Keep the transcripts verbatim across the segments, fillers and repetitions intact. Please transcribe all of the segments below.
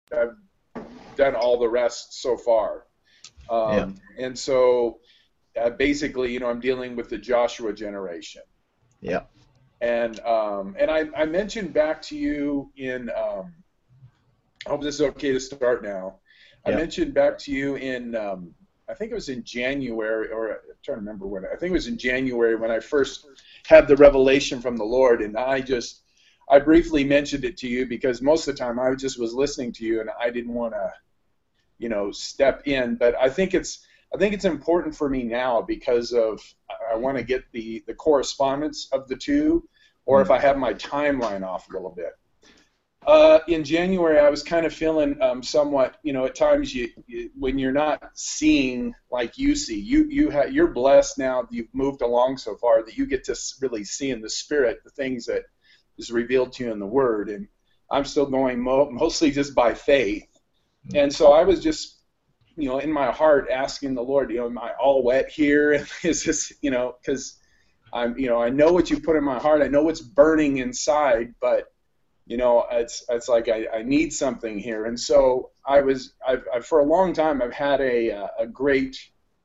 I've done all the rest so far. Yeah. Um, and so uh, basically, you know, I'm dealing with the Joshua generation. Yeah. And um, and I, I mentioned back to you in, um, I hope this is okay to start now. I Yeah. mentioned back to you in, um, I think it was in January, or I'm trying to remember when, I think it was in January when I first had the revelation from the Lord. And I just, I briefly mentioned it to you because most of the time I just was listening to you and I didn't want to, you know, step in. But I think it's, I think it's important for me now because of, I want to get the, the correspondence of the two, or if Mm. I have my timeline off a little bit. Uh, in January, I was kind of feeling um, somewhat, you know, at times you, you, when you're not seeing like you see, you you ha- you're blessed now. You've moved along so far that you get to really see in the Spirit the things that is revealed to you in the Word. And I'm still going mo- mostly just by faith. And so I was just, you know, in my heart asking the Lord, you know, am I all wet here? Is this, you know, because I'm, you know, I know what you put in my heart. I know what's burning inside, but you know, it's it's like I, I need something here. And so I was, I've, I've for a long time, I've had a a great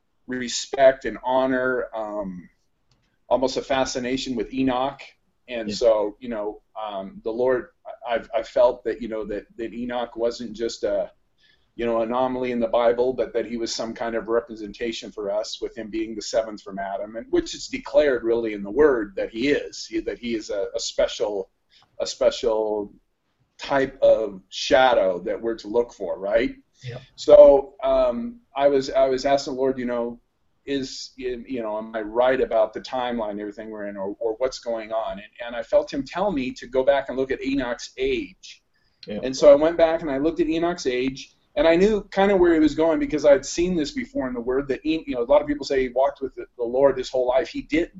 respect and honor, um, almost a fascination with Enoch. And Yeah. so, you know, um, the Lord, I've I felt that, you know, that that Enoch wasn't just a, you know, anomaly in the Bible, but that he was some kind of representation for us, with him being the seventh from Adam, and which is declared really in the Word that he is, he, that he is a, a special a special type of shadow that we're to look for, right? Yeah. So um, I was I was asking the Lord, you know, is you know, am I right about the timeline and everything we're in, or, or what's going on? And, and I felt him tell me to go back and look at Enoch's age. Yeah. And so I went back and I looked at Enoch's age, and I knew kind of where he was going because I'd seen this before in the Word. That, you know, a lot of people say he walked with the, the Lord his whole life. He didn't.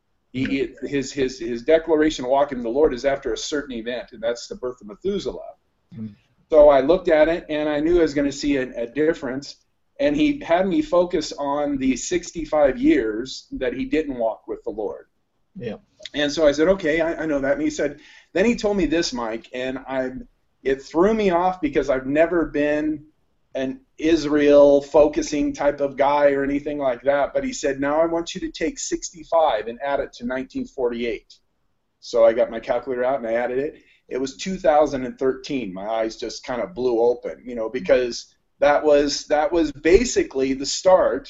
He, his his his declaration of walking with the Lord is after a certain event, and that's the birth of Methuselah. Mm. So I looked at it, and I knew I was going to see a, a difference. And he had me focus on the sixty-five years that he didn't walk with the Lord. Yeah. And so I said, okay, I, I know that. And he said, then he told me this, Mike, and I, it threw me off because I've never been an Israel focusing type of guy or anything like that. But he said, now I want you to take sixty-five and add it to nineteen forty-eight. So I got my calculator out and I added it. It was two thousand thirteen. My eyes just kind of blew open, you know, because that was that was basically the start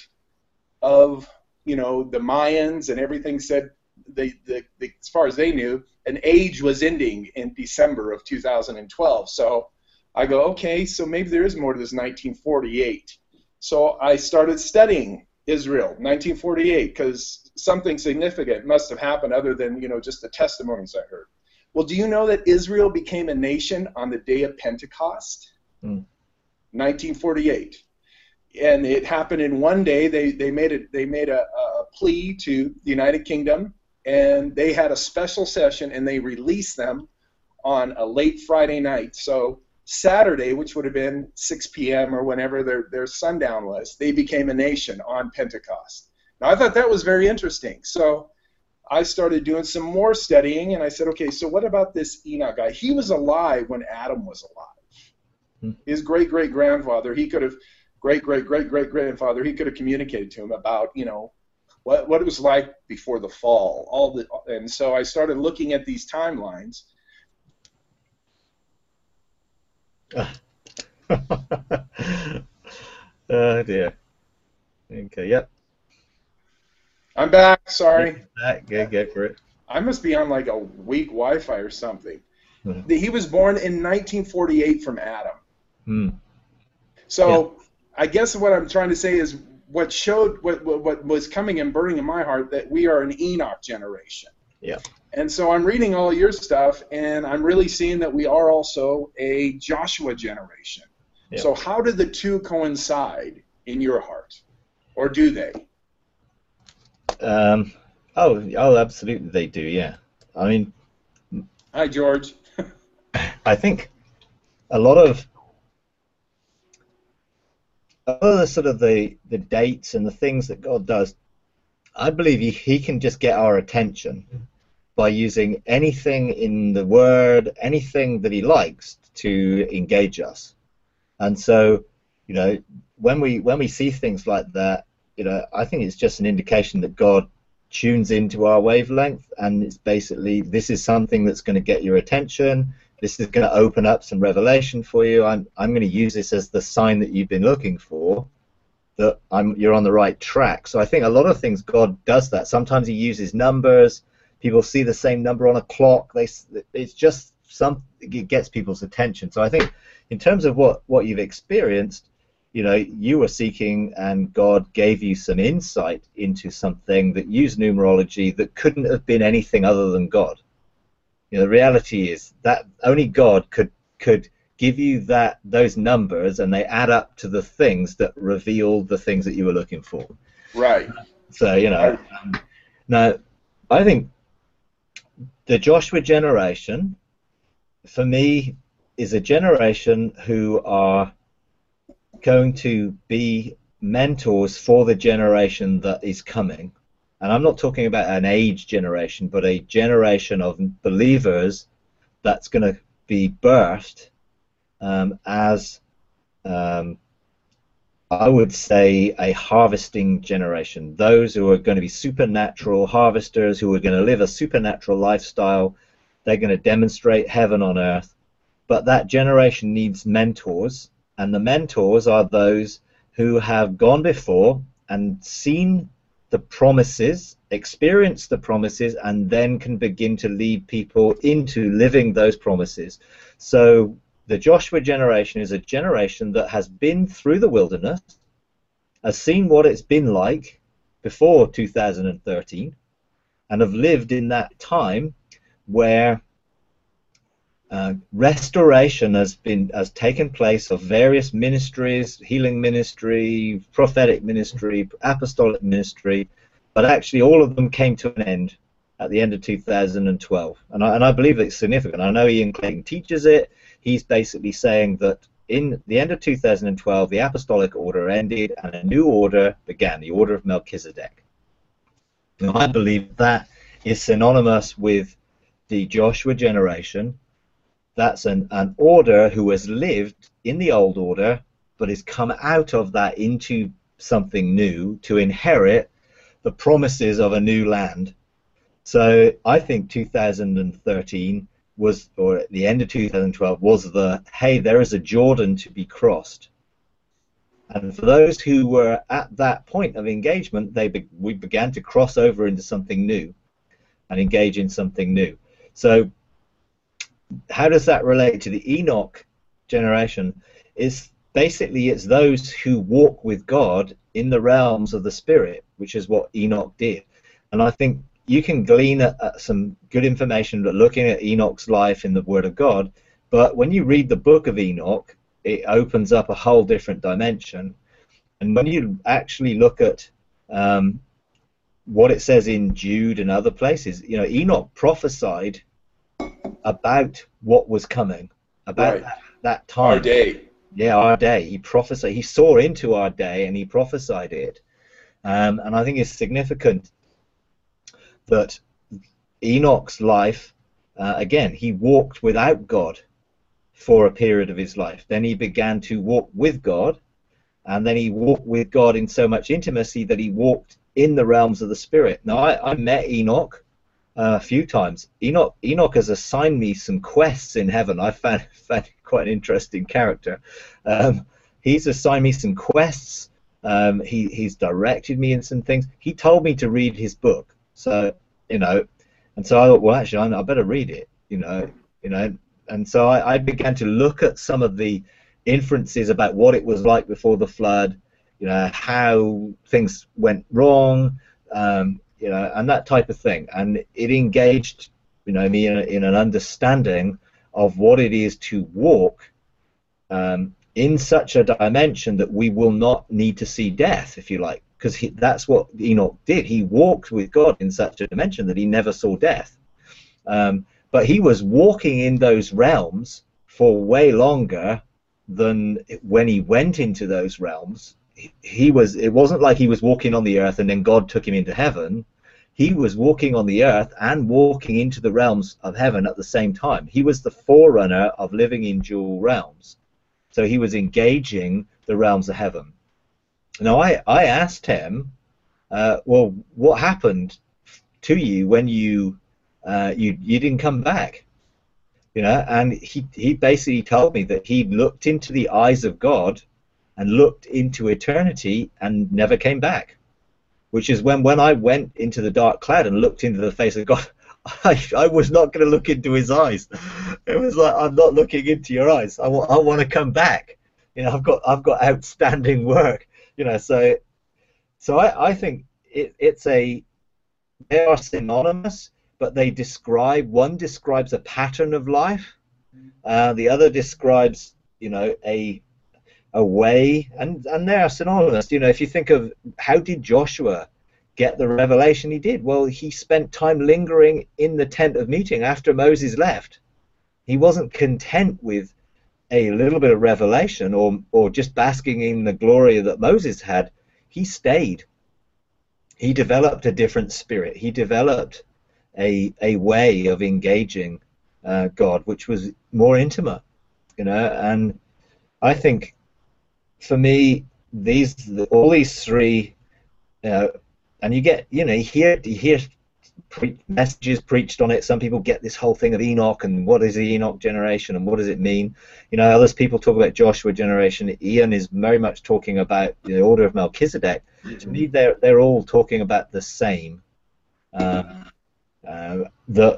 of, you know, the Mayans, and everything said they, the, the, as far as they knew, an age was ending in December of two thousand twelve. So I go, okay, so maybe there is more to this nineteen forty-eight. So I started studying Israel, nineteen forty-eight, because something significant must have happened other than, you know, just the testimonies I heard. Well, do you know that Israel became a nation on the day of Pentecost? Mm. nineteen forty-eight. And it happened in one day. They they made it. They made a, a plea to the United Kingdom, and they had a special session, and they released them on a late Friday night. So Saturday, which would have been six p m or whenever their, their sundown was, they became a nation on Pentecost. Now, I thought that was very interesting. So I started doing some more studying, and I said, okay, so what about this Enoch guy? He was alive when Adam was alive. Hmm. His great-great-grandfather, he could have, great-great-great-great-grandfather, he could have communicated to him about, you know, what, what it was like before the fall. All the, and so I started looking at these timelines. Oh dear. Okay. Yep. I'm back, Yeah. sorry. That, go, go for it. I must be on like a weak Wi-Fi or something. Mm. He was born in nineteen forty-eight from Adam. Mm. Yeah. So I guess what I'm trying to say is what showed, what, what, what was coming and burning in my heart, that we are an Enoch generation. Yeah. And so I'm reading all your stuff, and I'm really seeing that we are also a Joshua generation. Yeah. So how do the two coincide in your heart? Or do they? Um. Oh. Oh. Absolutely, they do. Yeah. I mean, Hi, George. I think a lot of a lot of the sort of the the dates and the things that God does, I believe he, he can just get our attention by using anything in the Word, anything that he likes to engage us. And so, you know, when we when we see things like that, you know, I think it's just an indication that God tunes into our wavelength, and it's basically, this is something that's going to get your attention. This is going to open up some revelation for you. I'm I'm going to use this as the sign that you've been looking for, that I'm you're on the right track. So I think a lot of things God does that. Sometimes He uses numbers. People see the same number on a clock. They it's just some it gets people's attention. So I think in terms of what what you've experienced, you know, you were seeking, and God gave you some insight into something that used numerology that couldn't have been anything other than God. You know, the reality is that only God could could give you that those numbers, and they add up to the things that reveal the things that you were looking for. Right. So, you know, um, now I think the Joshua generation, for me, is a generation who are going to be mentors for the generation that is coming. And I'm not talking about an age generation, but a generation of believers that's going to be birthed um, as, um, I would say, a harvesting generation. Those who are going to be supernatural harvesters, who are going to live a supernatural lifestyle. They're going to demonstrate heaven on earth. But that generation needs mentors. And the mentors are those who have gone before and seen the promises, experienced the promises, and then can begin to lead people into living those promises. So the Joshua generation is a generation that has been through the wilderness, has seen what it's been like before two thousand thirteen, and have lived in that time where Uh, restoration has been has taken place of various ministries, healing ministry, prophetic ministry, apostolic ministry, but actually all of them came to an end at the end of two thousand twelve, and I, and I believe it's significant. I know Ian Clayton teaches it. He's basically saying that in the end of two thousand twelve, the apostolic order ended and a new order began, the order of Melchizedek. Now, I believe that is synonymous with the Joshua generation. That's an, an order who has lived in the old order, but has come out of that into something new to inherit the promises of a new land. So I think two thousand thirteen was, or at the end of two thousand twelve, was the, hey, there is a Jordan to be crossed. And for those who were at that point of engagement, they be, we began to cross over into something new and engage in something new. So how does that relate to the Enoch generation? Is basically it's those who walk with God in the realms of the Spirit, which is what Enoch did. And I think you can glean at, at some good information looking at Enoch's life in the Word of God, but when you read the book of Enoch, it opens up a whole different dimension. And when you actually look at um, what it says in Jude and other places, you know, Enoch prophesied about what was coming, about right. that, that time. Our day. Yeah, our day. He prophesied. He saw into our day and he prophesied it. Um, and I think it's significant that Enoch's life, uh, again, he walked without God for a period of his life. Then he began to walk with God, and then he walked with God in so much intimacy that he walked in the realms of the Spirit. Now, I, I met Enoch Uh, a few times. Enoch Enoch has assigned me some quests in heaven. I found, found quite an interesting character. Um, he's assigned me some quests. Um, he, he's directed me in some things. He told me to read his book. So, you know, and so I thought, well, actually, I, I better read it, you know, you know. And so I, I began to look at some of the inferences about what it was like before the flood, you know, how things went wrong, um, you know, and that type of thing. And it engaged, you know, me in, a, in an understanding of what it is to walk um, in such a dimension that we will not need to see death, if you like, because that's what Enoch did. He walked with God in such a dimension that he never saw death. Um, but he was walking in those realms for way longer than when he went into those realms. He was, it wasn't like he was walking on the earth and then God took him into heaven. He was walking on the earth and walking into the realms of heaven at the same time. He was the forerunner of living in dual realms. So he was engaging the realms of heaven. Now I, I asked him, uh, well, what happened to you when you uh, you you didn't come back? You know, and he he basically told me that he looked into the eyes of God and looked into eternity and never came back. Which is when when I went into the dark cloud and looked into the face of God, I, I was not going to look into his eyes. It was like, I'm not looking into your eyes. I, I want to come back. You know, I've got I've got outstanding work. You know, so so I, I think it, it's a they are synonymous, but they describe, one describes a pattern of life, uh, the other describes, you know, a a way, and and they are synonymous. You know, if you think of how did Joshua get the revelation he did? Well, he spent time lingering in the tent of meeting after Moses left. He wasn't content with a little bit of revelation or or just basking in the glory that Moses had. He stayed. He developed a different spirit. He developed a a way of engaging uh, God, which was more intimate. You know, and I think for me, these all these three, uh, and you get, you know, you hear you hear pre messages preached on it. Some people get this whole thing of Enoch and what is the Enoch generation and what does it mean? You know, others people talk about Joshua generation. Ian is very much talking about the order of Melchizedek. Mm-hmm. To me, they're they're all talking about the same. Uh, uh, that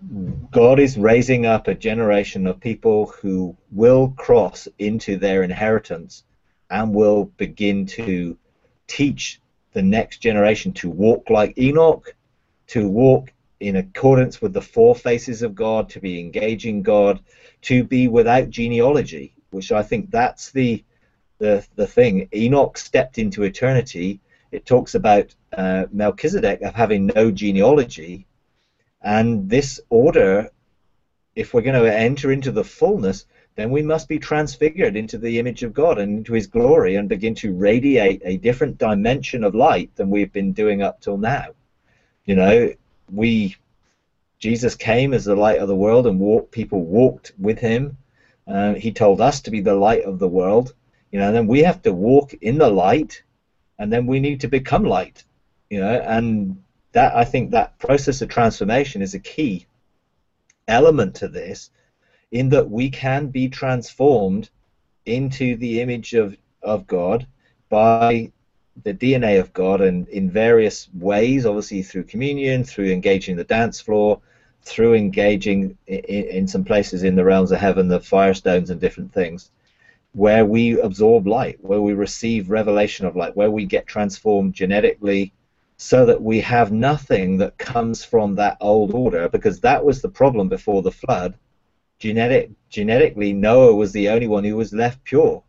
God is raising up a generation of people who will cross into their inheritance and will begin to teach the next generation to walk like Enoch, to walk in accordance with the four faces of God, to be engaging God, to be without genealogy, which I think that's the the, the thing. Enoch stepped into eternity. It talks about uh, Melchizedek of having no genealogy, and this order, if we're going to enter into the fullness, then we must be transfigured into the image of God and into his glory and begin to radiate a different dimension of light than we've been doing up till now. You know, we, Jesus came as the light of the world and walked, people walked with him. Uh, he told us to be the light of the world. You know, and then we have to walk in the light, and then we need to become light. You know, and that, I think that process of transformation is a key element to this, in that we can be transformed into the image of, of God by the D N A of God, and in various ways, obviously through communion, through engaging the dance floor, through engaging in, in some places in the realms of heaven, the firestones and different things, where we absorb light, where we receive revelation of light, where we get transformed genetically, so that we have nothing that comes from that old order, because that was the problem before the flood. Genetic, genetically, Noah was the only one who was left pure.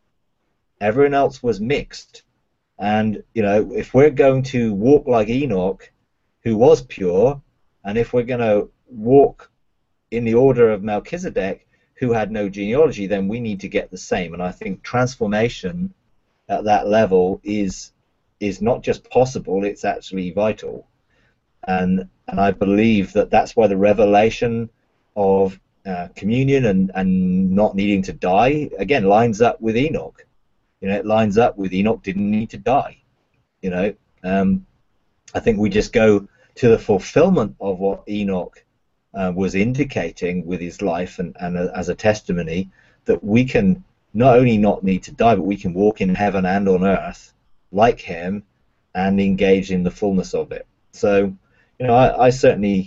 Everyone else was mixed. And, you know, if we're going to walk like Enoch, who was pure, and if we're going to walk in the order of Melchizedek, who had no genealogy, then we need to get the same. And I think transformation at that level is is not just possible, it's actually vital. And, and I believe that that's why the revelation of Uh, communion and, and not needing to die, again, lines up with Enoch. You know, it lines up with Enoch didn't need to die. You know, um, I think we just go to the fulfillment of what Enoch uh, was indicating with his life, and, and uh, as a testimony that we can not only not need to die, but we can walk in heaven and on earth like him and engage in the fullness of it. So, you know, I, I certainly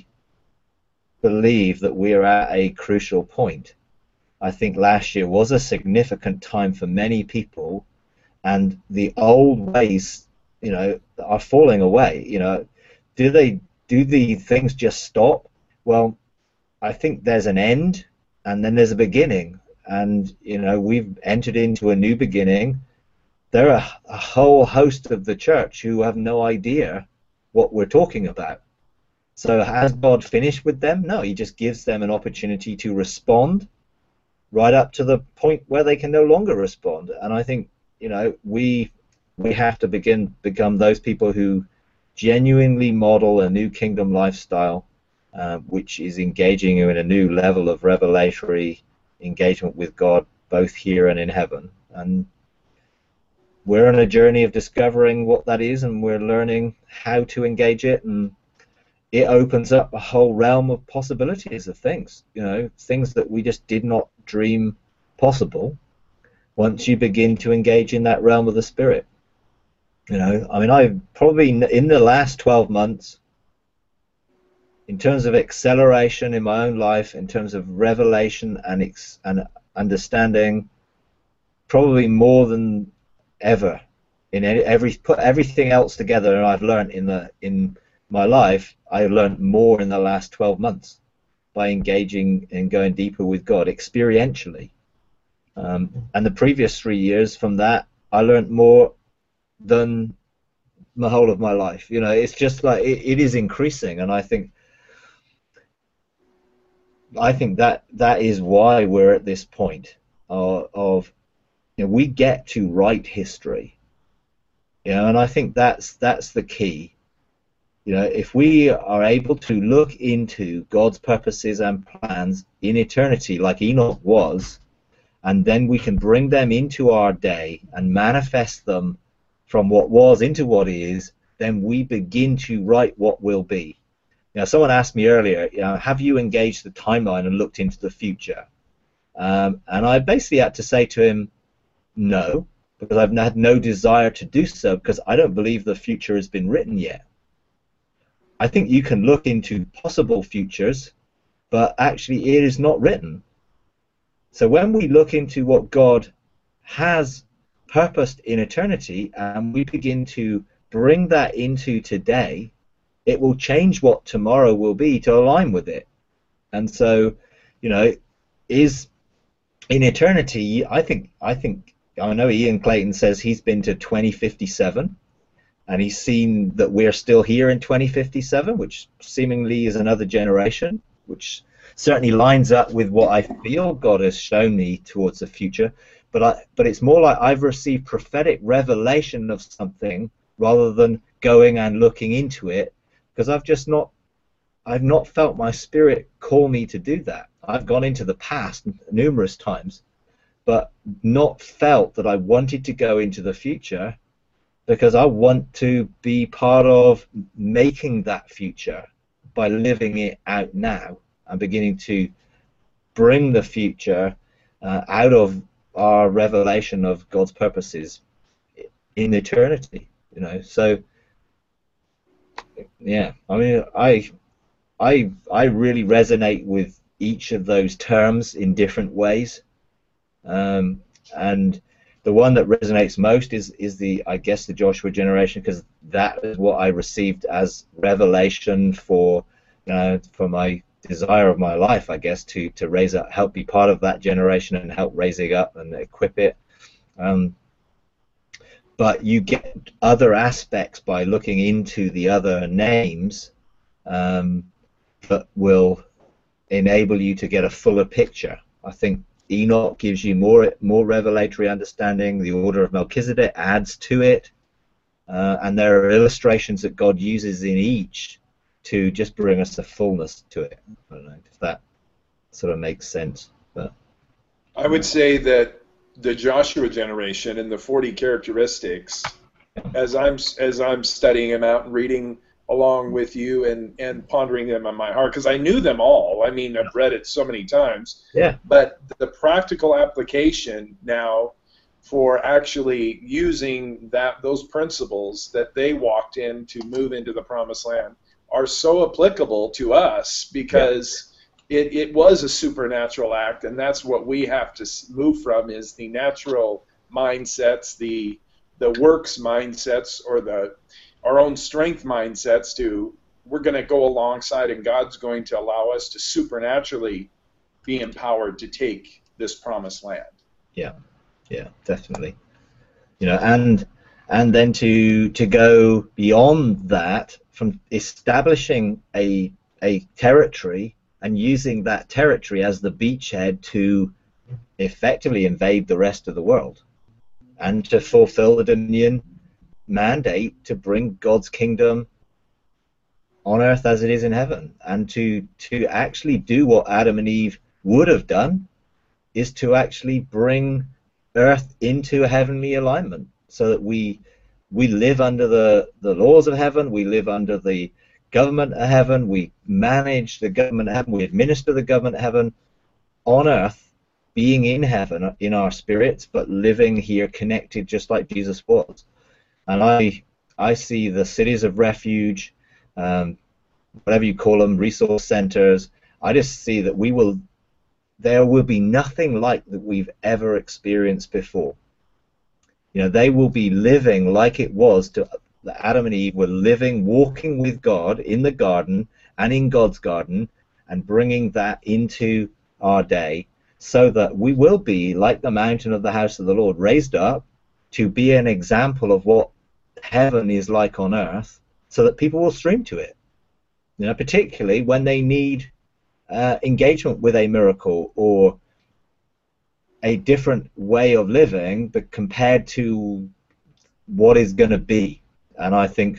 believe that we are at a crucial point. I think last year was a significant time for many people, and the old ways, you know, are falling away. You know, do they do the things just stop? Well, I think there's an end, and then there's a beginning, and you know, we've entered into a new beginning. There are a whole host of the church who have no idea what we're talking about. So has God finished with them? No, he just gives them an opportunity to respond right up to the point where they can no longer respond. And I think, you know, we we have to begin become those people who genuinely model a new kingdom lifestyle, uh, which is engaging you in a new level of revelatory engagement with God both here and in heaven. And we're on a journey of discovering what that is, and we're learning how to engage it, and it opens up a whole realm of possibilities of things, you know, things that we just did not dream possible once you begin to engage in that realm of the spirit. You know, I mean, I probably, in the last twelve months, in terms of acceleration in my own life, in terms of revelation and ex and understanding, probably more than ever in any, every put everything else together, and I've learned in the in my life, I learned more in the last twelve months by engaging and going deeper with God experientially. Um, and the previous three years from that, I learned more than the whole of my life. You know, it's just like it, it is increasing, and I think I think that that is why we're at this point of, of you know, we get to write history. You know, and I think that's that's the key. You know, if we are able to look into God's purposes and plans in eternity, like Enoch was, and then we can bring them into our day and manifest them from what was into what is, then we begin to write what will be. You know, someone asked me earlier, you know, have you engaged the timeline and looked into the future? Um, and I basically had to say to him, no, because I've had no desire to do so, because I don't believe the future has been written yet. I think you can look into possible futures, but actually it is not written. So when we look into what God has purposed in eternity, and we begin to bring that into today, it will change what tomorrow will be to align with it. And so, you know, is in eternity, I think, I think, I know Ian Clayton says he's been to twenty fifty-seven, and he's seen that we're still here in twenty fifty-seven, which seemingly is another generation, which certainly lines up with what I feel God has shown me towards the future. But I, but it's more like I've received prophetic revelation of something rather than going and looking into it, because I've just not, I've not felt my spirit call me to do that. I've gone into the past numerous times, but not felt that I wanted to go into the future, because I want to be part of making that future by living it out now and beginning to bring the future uh, out of our revelation of God's purposes in eternity. You know, so yeah, I mean, I, I, I really resonate with each of those terms in different ways. Um, and the one that resonates most is is the, I guess, the Joshua generation, because that is what I received as revelation for, you know, for my desire of my life, I guess, to to raise up, help be part of that generation and help raise it up and equip it. Um, but you get other aspects by looking into the other names um, that will enable you to get a fuller picture. I think Enoch gives you more more revelatory understanding. The order of Melchizedek adds to it, uh, and there are illustrations that God uses in each to just bring us a fullness to it. I don't know if that sort of makes sense. But I would say that the Joshua generation and the forty characteristics, as I'm as I'm studying them out and reading along with you and, and pondering them on my heart, because I knew them all. I mean, I've read it so many times. Yeah. But the practical application now for actually using that those principles that they walked in to move into the Promised Land are so applicable to us, because yeah. it, it was a supernatural act, and that's what we have to move from, is the natural mindsets, the the works mindsets, or the our own strength mindsets, to we're going to go alongside, and God's going to allow us to supernaturally be empowered to take this promised land. Yeah, yeah, definitely. You know, and and then to to go beyond that, from establishing a a territory and using that territory as the beachhead to effectively invade the rest of the world, and to fulfill the dominion mandate to bring God's kingdom on earth as it is in heaven, and to to actually do what Adam and Eve would have done is to actually bring earth into a heavenly alignment, so that we we live under the the laws of heaven, we live under the government of heaven, we manage the government of heaven, we administer the government of heaven on earth, being in heaven in our spirits, but living here connected just like Jesus was. And I I see the cities of refuge, um, whatever you call them, resource centers. I just see that we will, there will be nothing like that we've ever experienced before. You know, they will be living like it was to Adam and Eve were living, walking with God in the garden and in God's garden, and bringing that into our day, so that we will be like the mountain of the house of the Lord, raised up to be an example of what heaven is like on earth, so that people will stream to it. You know, particularly when they need uh, engagement with a miracle or a different way of living, but compared to what is going to be. And I think,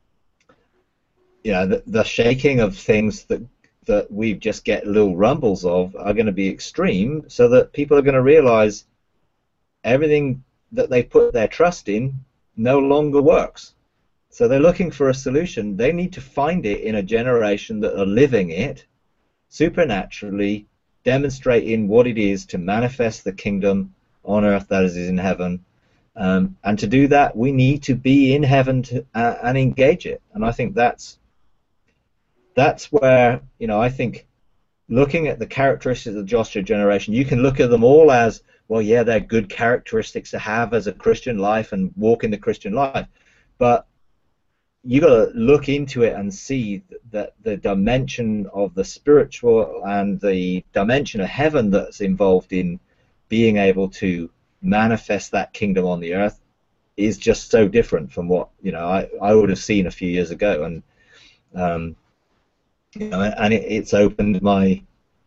you know, the, the shaking of things that that we just get little rumbles of are going to be extreme, so that people are going to realize everything that they put their trust in no longer works. So they're looking for a solution. They need to find it in a generation that are living it supernaturally, demonstrating what it is to manifest the kingdom on earth that is in heaven. Um, and to do that, we need to be in heaven to, uh, and engage it. And I think that's that's where, you know, I think looking at the characteristics of the Joshua generation, you can look at them all as, well, yeah, they're good characteristics to have as a Christian life and walk in the Christian life. But you got to look into it and see that the dimension of the spiritual and the dimension of heaven that's involved in being able to manifest that kingdom on the earth is just so different from what, you know, I, I would have seen a few years ago. And um, you know, and it, it's opened my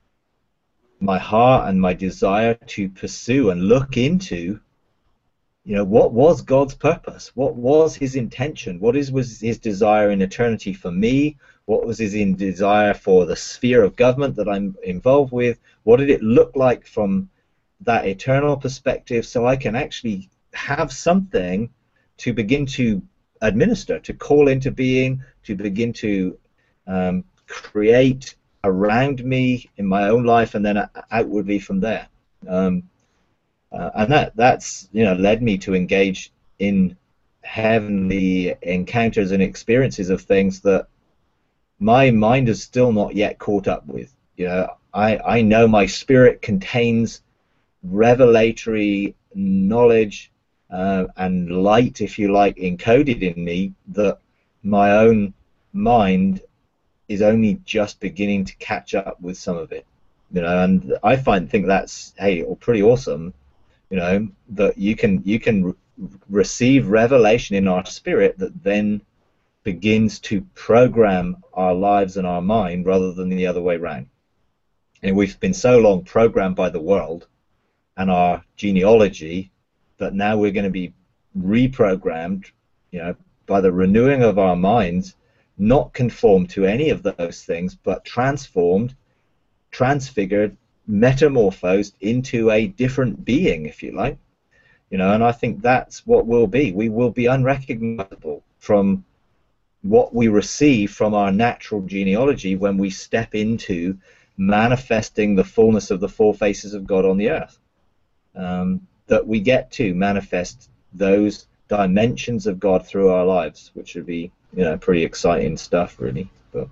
my heart and my desire to pursue and look into, you know, what was God's purpose? What was his intention? What is was his desire in eternity for me? What was his in desire for the sphere of government that I'm involved with? What did it look like from that eternal perspective, so I can actually have something to begin to administer, to call into being, to begin to um, create around me in my own life, and then outwardly from there. Um, uh, and that that's you know led me to engage in heavenly encounters and experiences of things that my mind is still not yet caught up with. You know, I I know my spirit contains revelatory knowledge uh, and light, if you like, encoded in me, that my own mind is only just beginning to catch up with some of it. You know, and I find think that's hey, pretty awesome. You know, that you can you can re receive revelation in our spirit that then begins to program our lives and our mind rather than the other way around. And we've been so long programmed by the world and our genealogy that now we're going to be reprogrammed, you know, by the renewing of our minds, not conformed to any of those things, but transformed, transfigured, metamorphosed into a different being, if you like. You know, and I think that's what we'll be. We will be unrecognizable from what we receive from our natural genealogy when we step into manifesting the fullness of the four faces of God on the earth. Um, that we get to manifest those dimensions of God through our lives, which would be, you know, pretty exciting stuff, really. But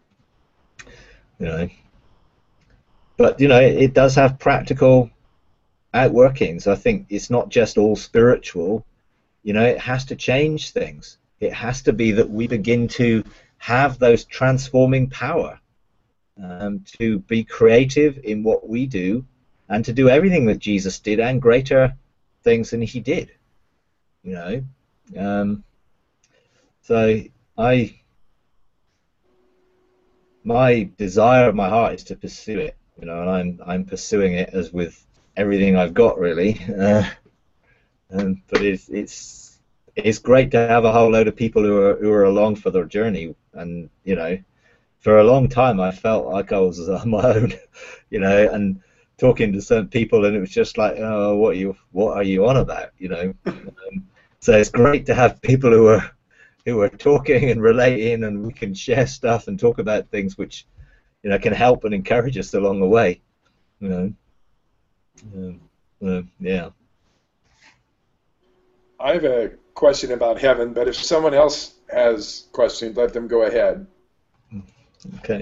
you know, but you know, it, it does have practical outworkings. I think it's not just all spiritual. You know, it has to change things. It has to be that we begin to have those transforming power, um, to be creative in what we do, and to do everything that Jesus did and greater things than he did. You know, um, so I, my desire of my heart is to pursue it. You know, and I'm I'm pursuing it as with everything I've got, really. Uh, um, but it's it's it's great to have a whole load of people who are who are along for their journey. And you know, for a long time I felt like I was on my own. You know, and talking to some people, and it was just like, oh, what are you, what are you on about, you know? Um, so it's great to have people who are who are talking and relating, and we can share stuff and talk about things which, you know, can help and encourage us along the way, you know. Um, uh, yeah. I have a question about heaven, but if someone else has questions, let them go ahead. Okay.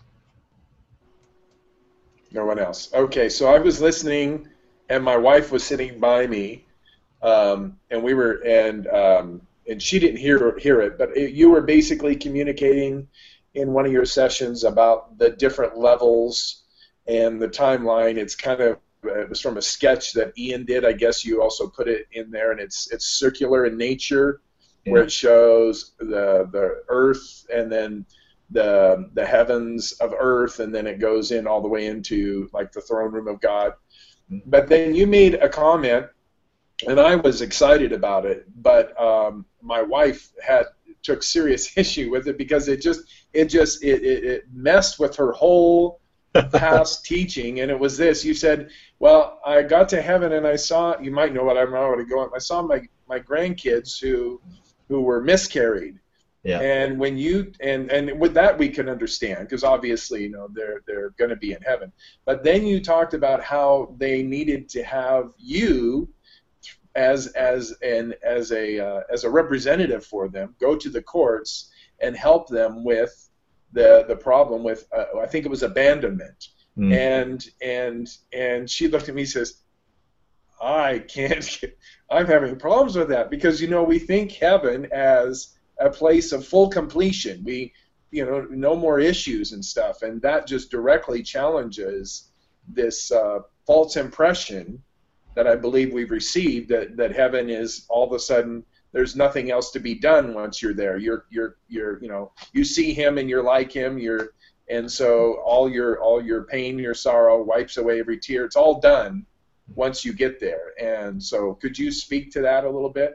No one else. Okay, so I was listening, and my wife was sitting by me, um, and we were, and um, and she didn't hear hear it, but it, you were basically communicating in one of your sessions about the different levels and the timeline. It's kind of it was from a sketch that Ian did. I guess you also put it in there, and it's it's circular in nature, yeah. Where it shows the the Earth and then the the heavens of Earth, and then it goes in all the way into like the throne room of God. Mm-hmm. But then you made a comment, and I was excited about it, but um, my wife had took serious issue with it because it just it just it, it, it messed with her whole past teaching. And it was this: you said, well, I got to heaven and I saw, you might know what I'm already going, I saw my my grandkids who who were miscarried. Yeah. And when you and and with that we can understand, because obviously, you know, they're they're going to be in heaven. But then you talked about how they needed to have you as as an as a uh, as a representative for them, go to the courts and help them with the the problem with uh, I think it was abandonment. Mm. And and and she looked at me and says, I can't get, I'm having problems with that, because, you know, we think heaven as a place of full completion. We, you know, no more issues and stuff, and that just directly challenges this uh, false impression that I believe we've received, that, that heaven is all of a sudden there's nothing else to be done once you're there. You're you're you're you know, you see him and you're like him. You're and so all your all your pain, your sorrow wipes away every tear. It's all done once you get there. And so, could you speak to that a little bit?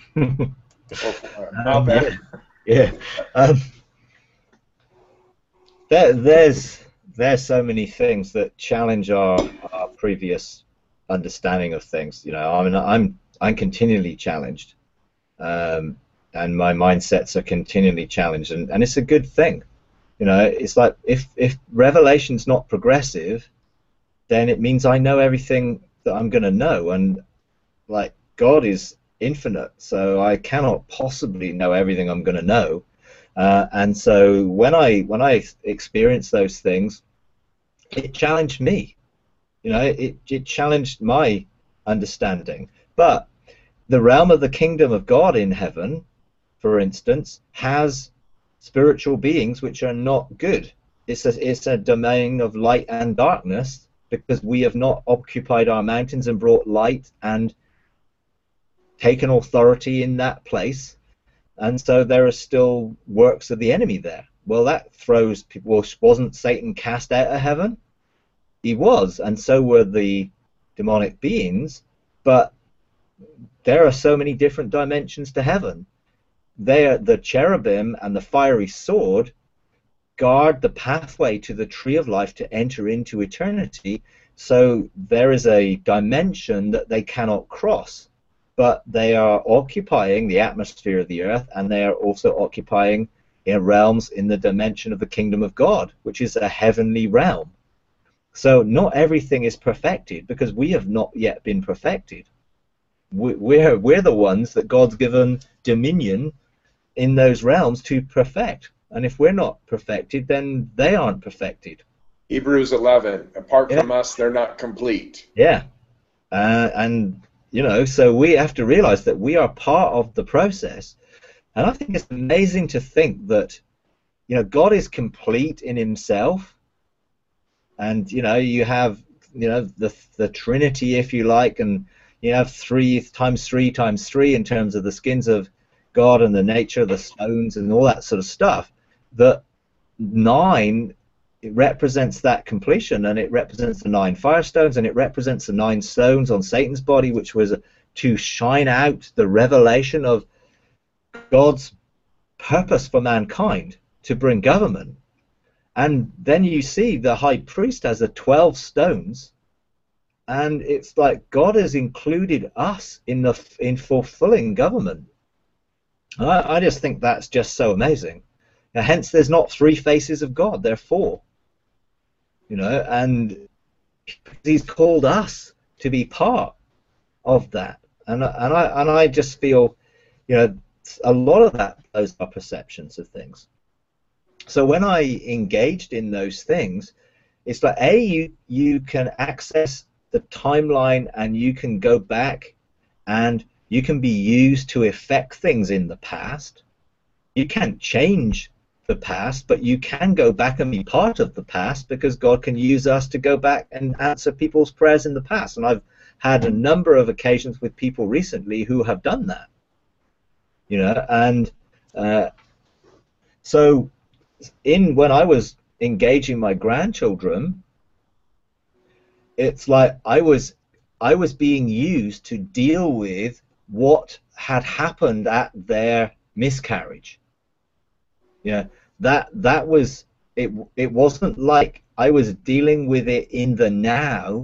um, yeah, yeah. Um, there, there's there's so many things that challenge our, our previous understanding of things. You know, I mean, I'm I'm continually challenged, um, and my mindsets are continually challenged, and, and it's a good thing. You know, it's like if if Revelation's not progressive, then it means I know everything that I'm going to know, and like God is infinite, so I cannot possibly know everything I'm going to know. Uh, and so when I when I experienced those things, it challenged me. You know, it it challenged my understanding. But the realm of the kingdom of God in heaven, for instance, has spiritual beings which are not good. It's a it's a domain of light and darkness, because we have not occupied our mountains and brought light and taken authority in that place, and so there are still works of the enemy there. Well, that throws people. Well, wasn't Satan cast out of heaven? He was, and so were the demonic beings, but there are so many different dimensions to heaven. They are, the cherubim and the fiery sword guard the pathway to the tree of life to enter into eternity, so there is a dimension that they cannot cross. But they are occupying the atmosphere of the earth, and they are also occupying in realms in the dimension of the kingdom of God, which is a heavenly realm. So not everything is perfected, because we have not yet been perfected. We're, we're the ones that God's given dominion in those realms to perfect. And if we're not perfected, then they aren't perfected. Hebrews eleven, apart yeah. from us, they're not complete. Yeah. Uh, and... You know, so we have to realize that we are part of the process. And I think it's amazing to think that, you know, God is complete in himself. And, you know, you have, you know, the the Trinity, if you like, and you have three times three times three in terms of the skins of God and the nature of the stones and all that sort of stuff. That nine, it represents that completion, and it represents the nine firestones, and it represents the nine stones on Satan's body, which was to shine out the revelation of God's purpose for mankind, to bring government. And then you see the high priest has the twelve stones and it's like God has included us in the in fulfilling government. I, I just think that's just so amazing. Now, hence, there's not three faces of God; there are four. You know, and He's called us to be part of that, and and I and I just feel, you know, a lot of that those are perceptions of things. So when I engaged in those things, it's like, A, you you can access the timeline and you can go back and you can be used to affect things in the past. You can't change the past, but you can go back and be part of the past, because God can use us to go back and answer people's prayers in the past. And I've had a number of occasions with people recently who have done that. You know, and uh, so in when I was engaging my grandchildren, it's like I was I was being used to deal with what had happened at their miscarriage. Yeah, that that was it. It wasn't like I was dealing with it in the now.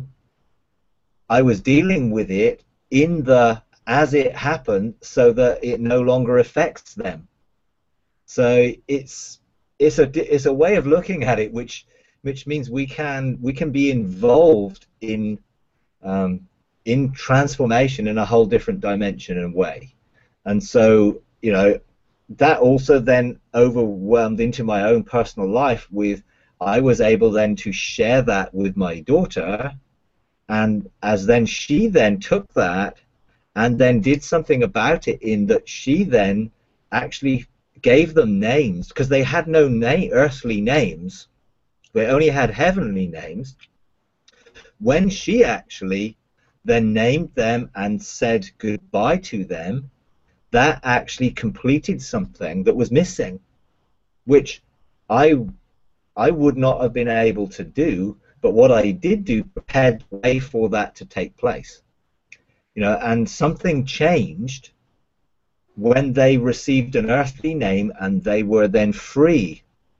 I was dealing with it in the as it happened, so that it no longer affects them. So it's it's a it's a way of looking at it, which which means we can we can be involved in um, in transformation in a whole different dimension and way. And so, you know, that also then overwhelmed into my own personal life with, I was able then to share that with my daughter, and as then she then took that and then did something about it, in that she then actually gave them names, because they had no name, earthly names, they only had heavenly names. When she actually then named them and said goodbye to them, that actually completed something that was missing, which I I would not have been able to do, but what I did do prepared the way for that to take place. You know, and something changed when they received an earthly name, and they were then free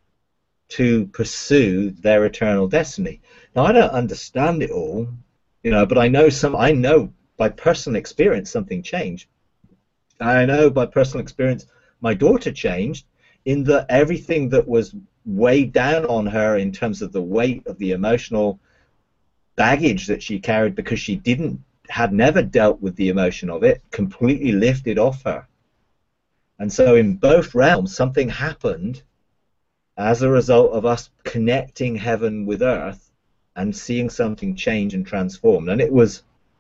to pursue their eternal destiny. Now, I don't understand it all, you know, but I know some. I know by personal experience something changed. I know by personal experience my daughter changed, in that everything that was weighed down on her in terms of the weight of the emotional baggage that she carried, because she didn't had never dealt with the emotion of it, completely lifted off her. And so in both realms something happened as a result of us connecting heaven with earth and seeing something change and transform. And it was,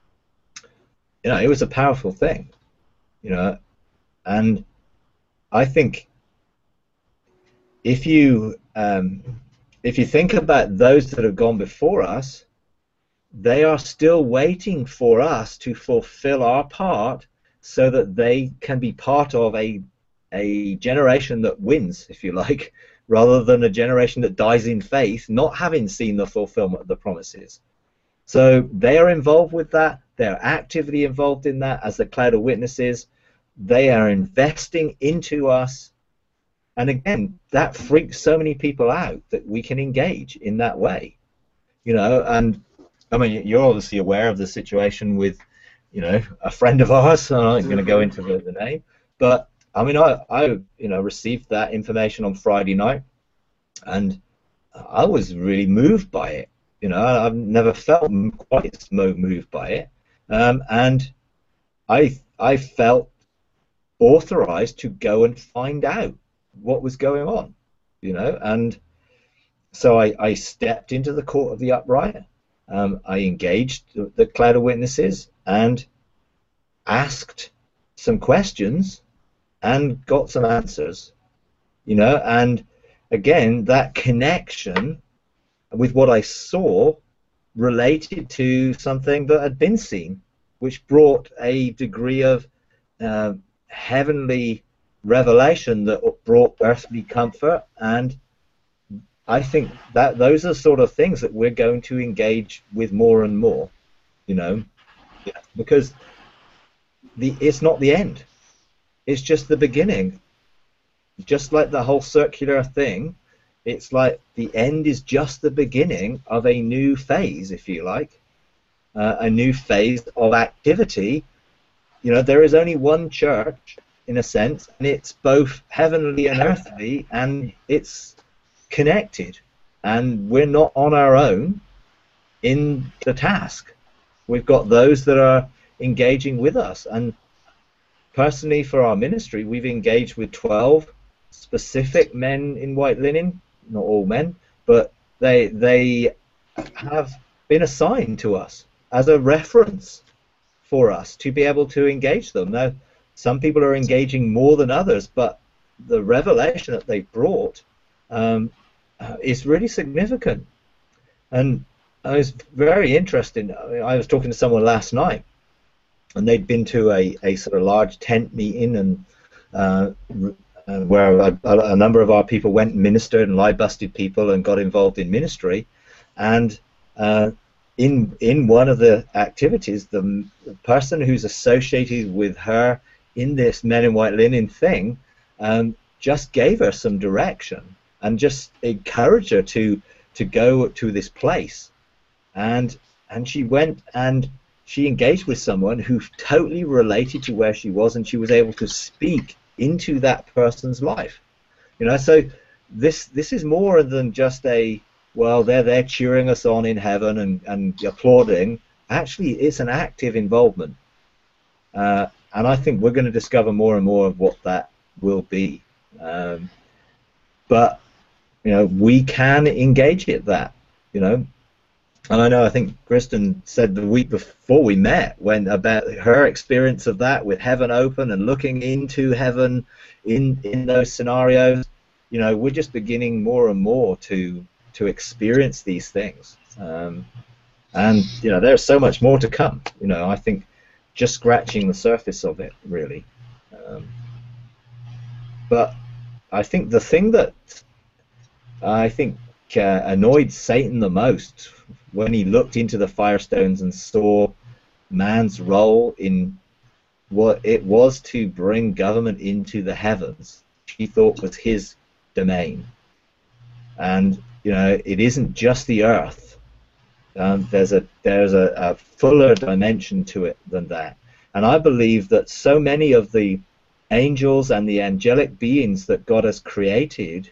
you know, it was a powerful thing. You know, and I think if you um, if you think about those that have gone before us, they are still waiting for us to fulfill our part, so that they can be part of a a generation that wins, if you like, rather than a generation that dies in faith, not having seen the fulfillment of the promises. So they are involved with that. They are actively involved in that as the cloud of witnesses. They are investing into us, and again, that freaks so many people out that we can engage in that way, you know. And I mean, you're obviously aware of the situation with, you know, a friend of ours. I'm not going to go into the, the name, but I mean, I, I, you know, received that information on Friday night, and I was really moved by it. You know, I've never felt quite so moved by it, um, and I, I felt authorized to go and find out what was going on, you know. And so I, I stepped into the court of the upright. Um, I engaged the, the cloud of witnesses and asked some questions and got some answers, you know. And again, that connection with what I saw related to something that had been seen, which brought a degree of uh, heavenly revelation that brought earthly comfort. And I think that those are sort of things that we're going to engage with more and more, you know, because the it's not the end, it's just the beginning. Just like the whole circular thing, it's like the end is just the beginning of a new phase, if you like. uh, a new phase of activity. You know, there is only one church, in a sense, and it's both heavenly and earthly, and it's connected. And we're not on our own in the task. We've got those that are engaging with us. And personally, for our ministry, we've engaged with twelve specific men in white linen, not all men, but they they have been assigned to us as a reference for us to be able to engage them. Now, some people are engaging more than others, but the revelation that they brought um, uh, is really significant. And uh, it's very interesting. I, mean, I was talking to someone last night, and they'd been to a, a sort of large tent meeting, and uh, uh, where a, a number of our people went and ministered and lie-busted people and got involved in ministry. And uh, in in one of the activities, the, the person who's associated with her in this Men in White Linen thing um, just gave her some direction and just encouraged her to to go to this place. And and she went and she engaged with someone who totally related to where she was, and she was able to speak into that person's life. You know, so this this is more than just a, well, they're there cheering us on in heaven and, and applauding. Actually, it's an active involvement. Uh, and I think we're going to discover more and more of what that will be. Um, but, you know, we can engage at that, you know. And I know, I think Kristen said the week before we met when about her experience of that with heaven open and looking into heaven in, in those scenarios. You know, we're just beginning more and more to to experience these things, um, and you know, there's so much more to come. You know, I think just scratching the surface of it, really. Um, but I think the thing that I think uh, annoyed Satan the most when he looked into the Firestones and saw man's role in what it was to bring government into the heavens, he thought was his domain. And you know, it isn't just the earth. Um, there's a there's a, a fuller dimension to it than that. And I believe that so many of the angels and the angelic beings that God has created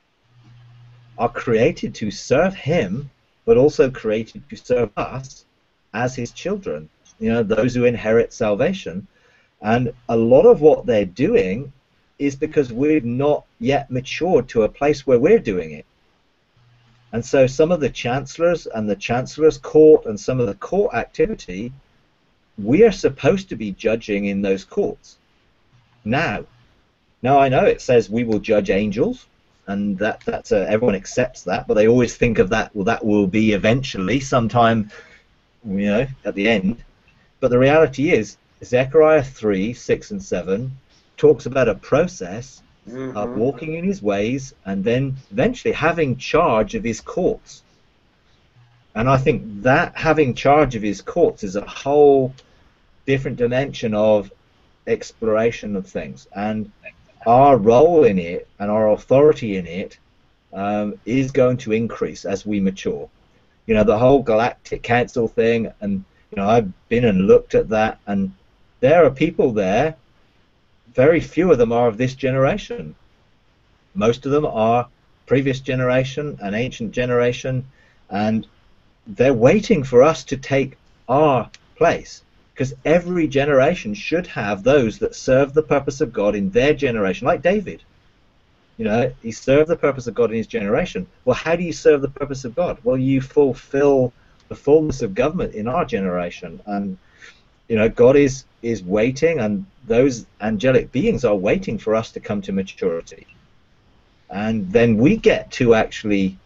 are created to serve Him, but also created to serve us as His children. You know, those who inherit salvation. And a lot of what they're doing is because we've not yet matured to a place where we're doing it. And so some of the chancellors and the chancellor's court and some of the court activity, we are supposed to be judging in those courts. Now, now I know it says we will judge angels, and that that's a, everyone accepts that, but they always think of that, well, that will be eventually, sometime, you know, at the end. But the reality is, Zechariah three, six, and seven talks about a process mm-hmm. of walking in His ways and then eventually having charge of His courts. And I think that having charge of His courts is a whole different dimension of exploration of things. And our role in it and our authority in it um, is going to increase as we mature. You know, the whole Galactic Council thing, and you know, I've been and looked at that, and there are people there, very few of them are of this generation. Most of them are previous generation and ancient generation, and they're waiting for us to take our place, because every generation should have those that serve the purpose of God in their generation, like David. You know, he served the purpose of God in his generation. Well, how do you serve the purpose of God? Well, you fulfill the fullness of government in our generation. And, you know, God is, is waiting, and those angelic beings are waiting for us to come to maturity. And then we get to actually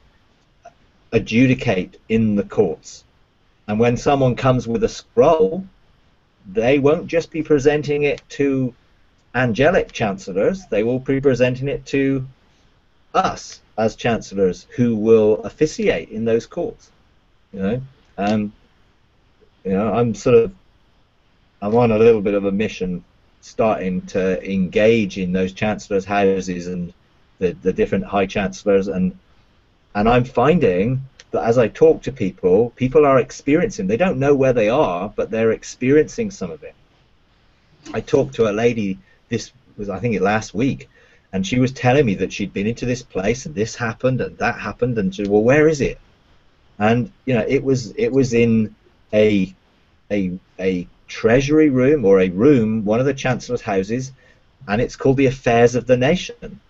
adjudicate in the courts. And when someone comes with a scroll, they won't just be presenting it to angelic chancellors, they will be presenting it to us as chancellors who will officiate in those courts. You know, um, you know, I'm sort of, I'm on a little bit of a mission, starting to engage in those chancellors' houses and the the different high chancellors, and And I'm finding that as I talk to people, people are experiencing, they don't know where they are, but they're experiencing some of it. I talked to a lady, this was, I think, it last week, and she was telling me that she'd been into this place and this happened and that happened, and she said, well, where is it? And you know, it was it was in a a a treasury room, or a room, one of the chancellor's houses, and it's called the Affairs of the Nation.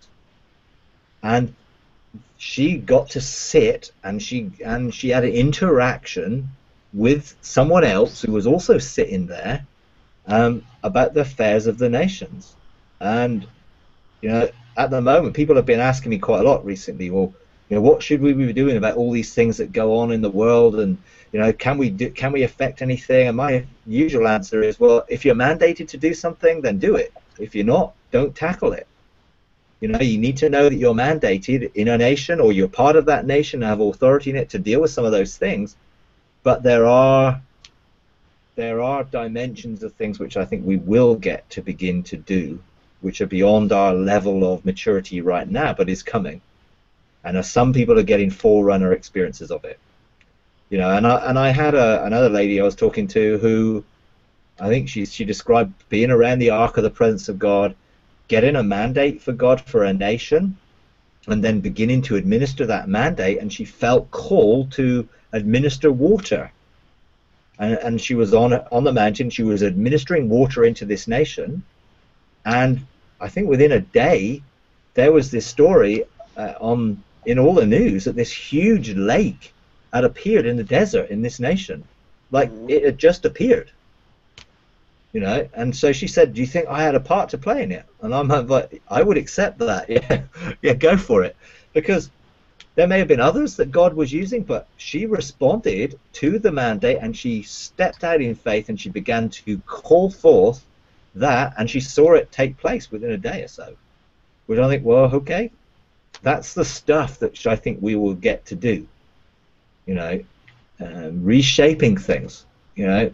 And she got to sit, and she and she had an interaction with someone else who was also sitting there, um, about the affairs of the nations. And you know, at the moment, people have been asking me quite a lot recently, well, you know, what should we be doing about all these things that go on in the world, and you know, can we do, can we affect anything? And my usual answer is, well, if you're mandated to do something, then do it. If you're not, don't tackle it. You know, you need to know that you're mandated in a nation, or you're part of that nation and have authority in it to deal with some of those things. But there are there are dimensions of things which I think we will get to begin to do, which are beyond our level of maturity right now, but is coming. And uh, some people are getting forerunner experiences of it. You know, and I and I had a, another lady I was talking to who, I think she she described being around the ark of the presence of God, getting a mandate for God for a nation, and then beginning to administer that mandate, and she felt called to administer water. And, and she was on on the mountain, she was administering water into this nation, and I think within a day, there was this story uh, on in all the news that this huge lake had appeared in the desert in this nation. Like, it had just appeared. You know, and so she said, do you think I had a part to play in it? And I'm like, I would accept that. Yeah, yeah, go for it. Because there may have been others that God was using, but she responded to the mandate, and she stepped out in faith, and she began to call forth that, and she saw it take place within a day or so. Which I think, well, okay, that's the stuff that I think we will get to do. You know, um, reshaping things, you know.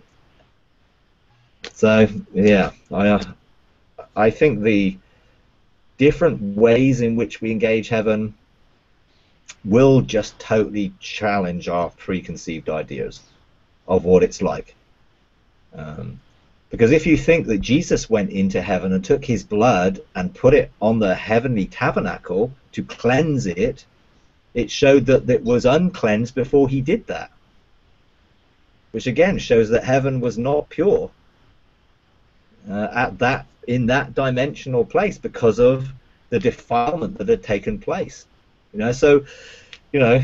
So yeah, I uh, I think the different ways in which we engage heaven will just totally challenge our preconceived ideas of what it's like. Um, because if you think that Jesus went into heaven and took his blood and put it on the heavenly tabernacle to cleanse it, it showed that it was uncleansed before he did that. Which again shows that heaven was not pure. Uh, at that in that dimensional place because of the defilement that had taken place, you know. So, you know,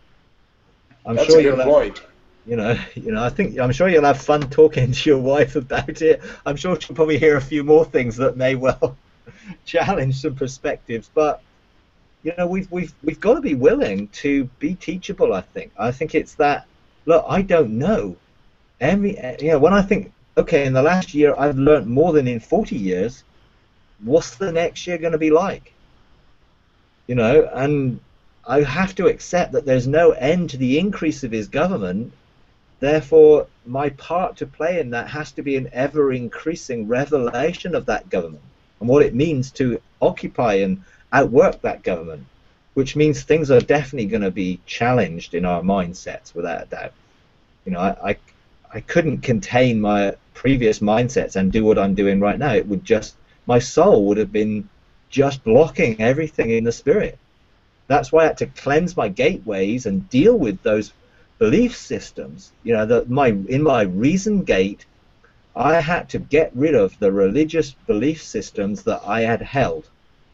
I'm That's sure a good you'll have, point. you know, you know, I think I'm sure you'll have fun talking to your wife about it. I'm sure she'll probably hear a few more things that may well challenge some perspectives. But you know, we've we've we've got to be willing to be teachable. I think. I think it's that. Look, I don't know. Every you know, when I think, okay, in the last year I've learned more than in forty years, what's the next year going to be like? You know, and I have to accept that there's no end to the increase of his government. Therefore, my part to play in that has to be an ever-increasing revelation of that government and what it means to occupy and outwork that government, which means things are definitely going to be challenged in our mindsets, without a doubt. You know, I, I I couldn't contain my previous mindsets and do what I'm doing right now. It would just, my soul would have been just blocking everything in the spirit. That's why I had to cleanse my gateways and deal with those belief systems. You know, that my in my reason gate, I had to get rid of the religious belief systems that I had held.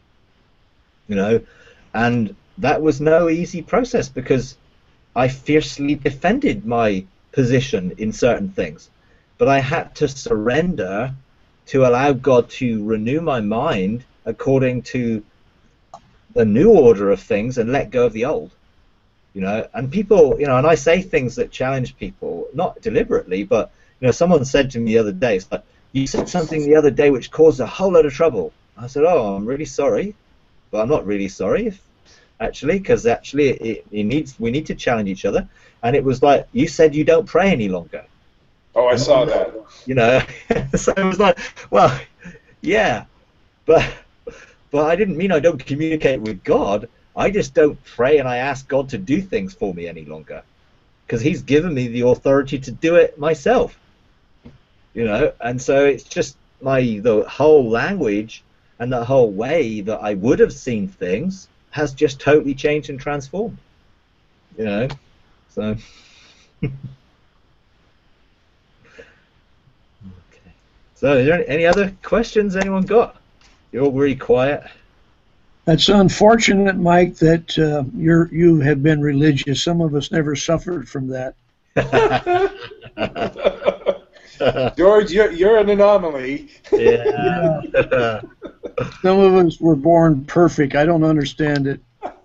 You know, and that was no easy process because I fiercely defended my position in certain things, but I had to surrender to allow God to renew my mind according to the new order of things and let go of the old. You know, and people, you know, and I say things that challenge people, not deliberately, but you know, someone said to me the other day, it's like, you said something the other day which caused a whole lot of trouble. I said, oh, I'm really sorry, but I'm not really sorry, if, actually, because actually it, it needs we need to challenge each other. And it was like, you said you don't pray any longer. Oh, I and saw that. You know, so it was like, well, yeah, but but I didn't mean I don't communicate with God. I just don't pray and I ask God to do things for me any longer, because he's given me the authority to do it myself. You know, and so it's just my the whole language and the whole way that I would have seen things has just totally changed and transformed. You know, so. Okay. So, is there any, any other questions anyone got? You're all really quiet. That's unfortunate, Mike, that uh, you're you have been religious. Some of us never suffered from that. George, you're you're an anomaly. Yeah. Yeah. Some of us were born perfect. I don't understand it.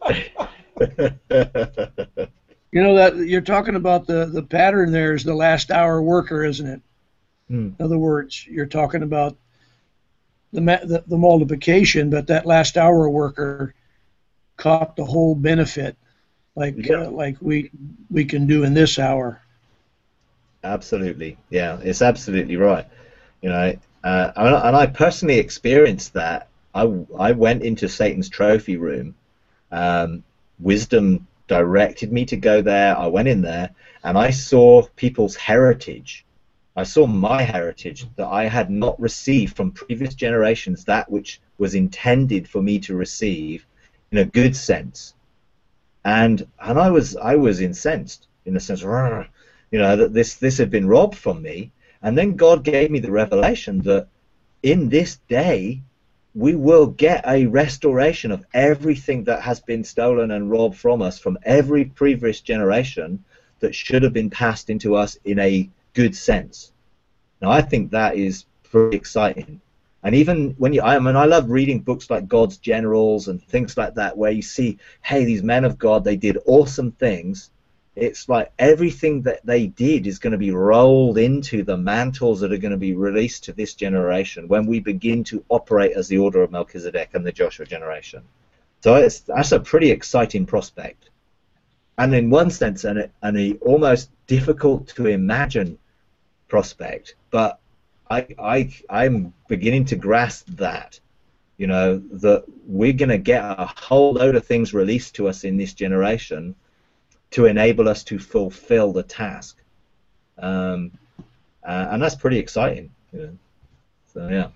You know that you're talking about the the pattern there is the last hour worker, isn't it? Hmm. In other words, you're talking about the, the the multiplication, but that last hour worker caught the whole benefit, like Yeah. uh, like we we can do in this hour. Absolutely, yeah, it's absolutely right. You know, uh, and I- and I personally experienced that. I I went into Satan's trophy room. Um, wisdom directed me to go there. I went in there and I saw people's heritage. I saw my heritage that I had not received from previous generations, that which was intended for me to receive in a good sense. And and I was I was incensed in the sense, "Rrr," you know, that this this had been robbed from me. And then God gave me the revelation that in this day we will get a restoration of everything that has been stolen and robbed from us from every previous generation that should have been passed into us in a good sense. Now, I think that is pretty exciting. And even when you, I mean, I love reading books like God's Generals and things like that, where you see, hey, these men of God, they did awesome things. It's like everything that they did is going to be rolled into the mantles that are going to be released to this generation when we begin to operate as the order of Melchizedek and the Joshua generation. So it's, that's a pretty exciting prospect. And in one sense, an, an almost difficult to imagine prospect, but I, I, I'm beginning to grasp that, you know, that we're going to get a whole load of things released to us in this generation to enable us to fulfill the task, um, uh, and that's pretty exciting. You know? So yeah.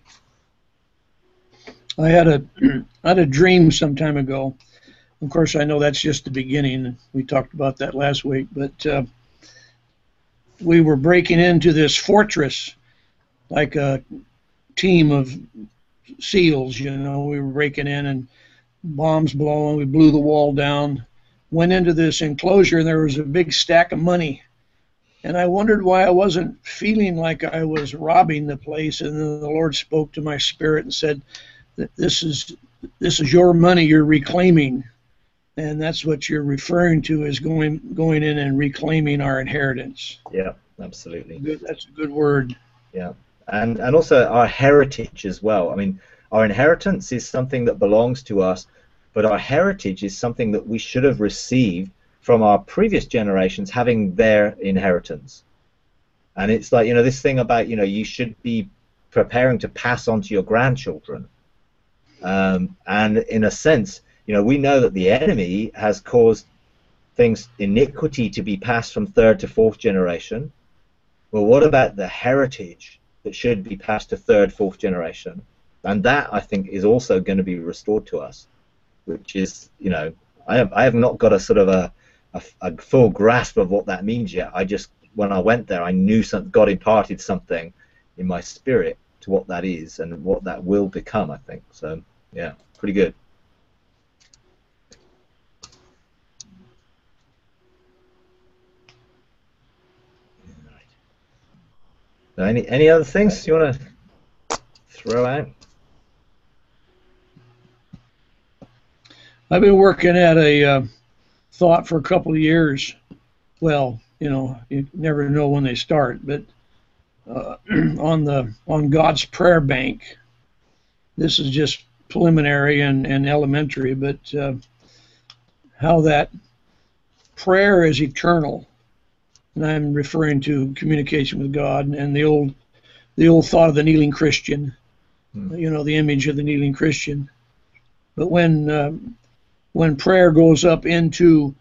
I had a I had a dream some time ago. Of course, I know that's just the beginning. We talked about that last week, but uh, we were breaking into this fortress like a team of SEALs. You know, we were breaking in and bombs blowing. We blew the wall down. Went into this enclosure and there was a big stack of money, and I wondered why I wasn't feeling like I was robbing the place. And then the Lord spoke to my spirit and said that this is this is your money you're reclaiming, and that's what you're referring to as going going in and reclaiming our inheritance. Yeah, absolutely. Good, that's a good word. Yeah, and and also our heritage as well. I mean, our inheritance is something that belongs to us, but our heritage is something that we should have received from our previous generations having their inheritance. And it's like, you know, this thing about, you know, you should be preparing to pass on to your grandchildren. Um, and in a sense, you know, we know that the enemy has caused things, iniquity, to be passed from third to fourth generation. Well, what about the heritage that should be passed to third, fourth generation? And that, I think, is also going to be restored to us. Which is, you know, I have I have not got a sort of a, a, a full grasp of what that means yet. I just, when I went there, I knew some, God imparted something in my spirit to what that is and what that will become, I think. So, yeah, pretty good. So any any other things you want to throw out? I've been working at a uh, thought for a couple of years. Well, you know, you never know when they start, but uh, on the on God's prayer bank. This is just preliminary and, and elementary, but uh, how that prayer is eternal, and I'm referring to communication with God and the old the old thought of the kneeling Christian, hmm. you know, the image of the kneeling Christian. But when um, when prayer goes up into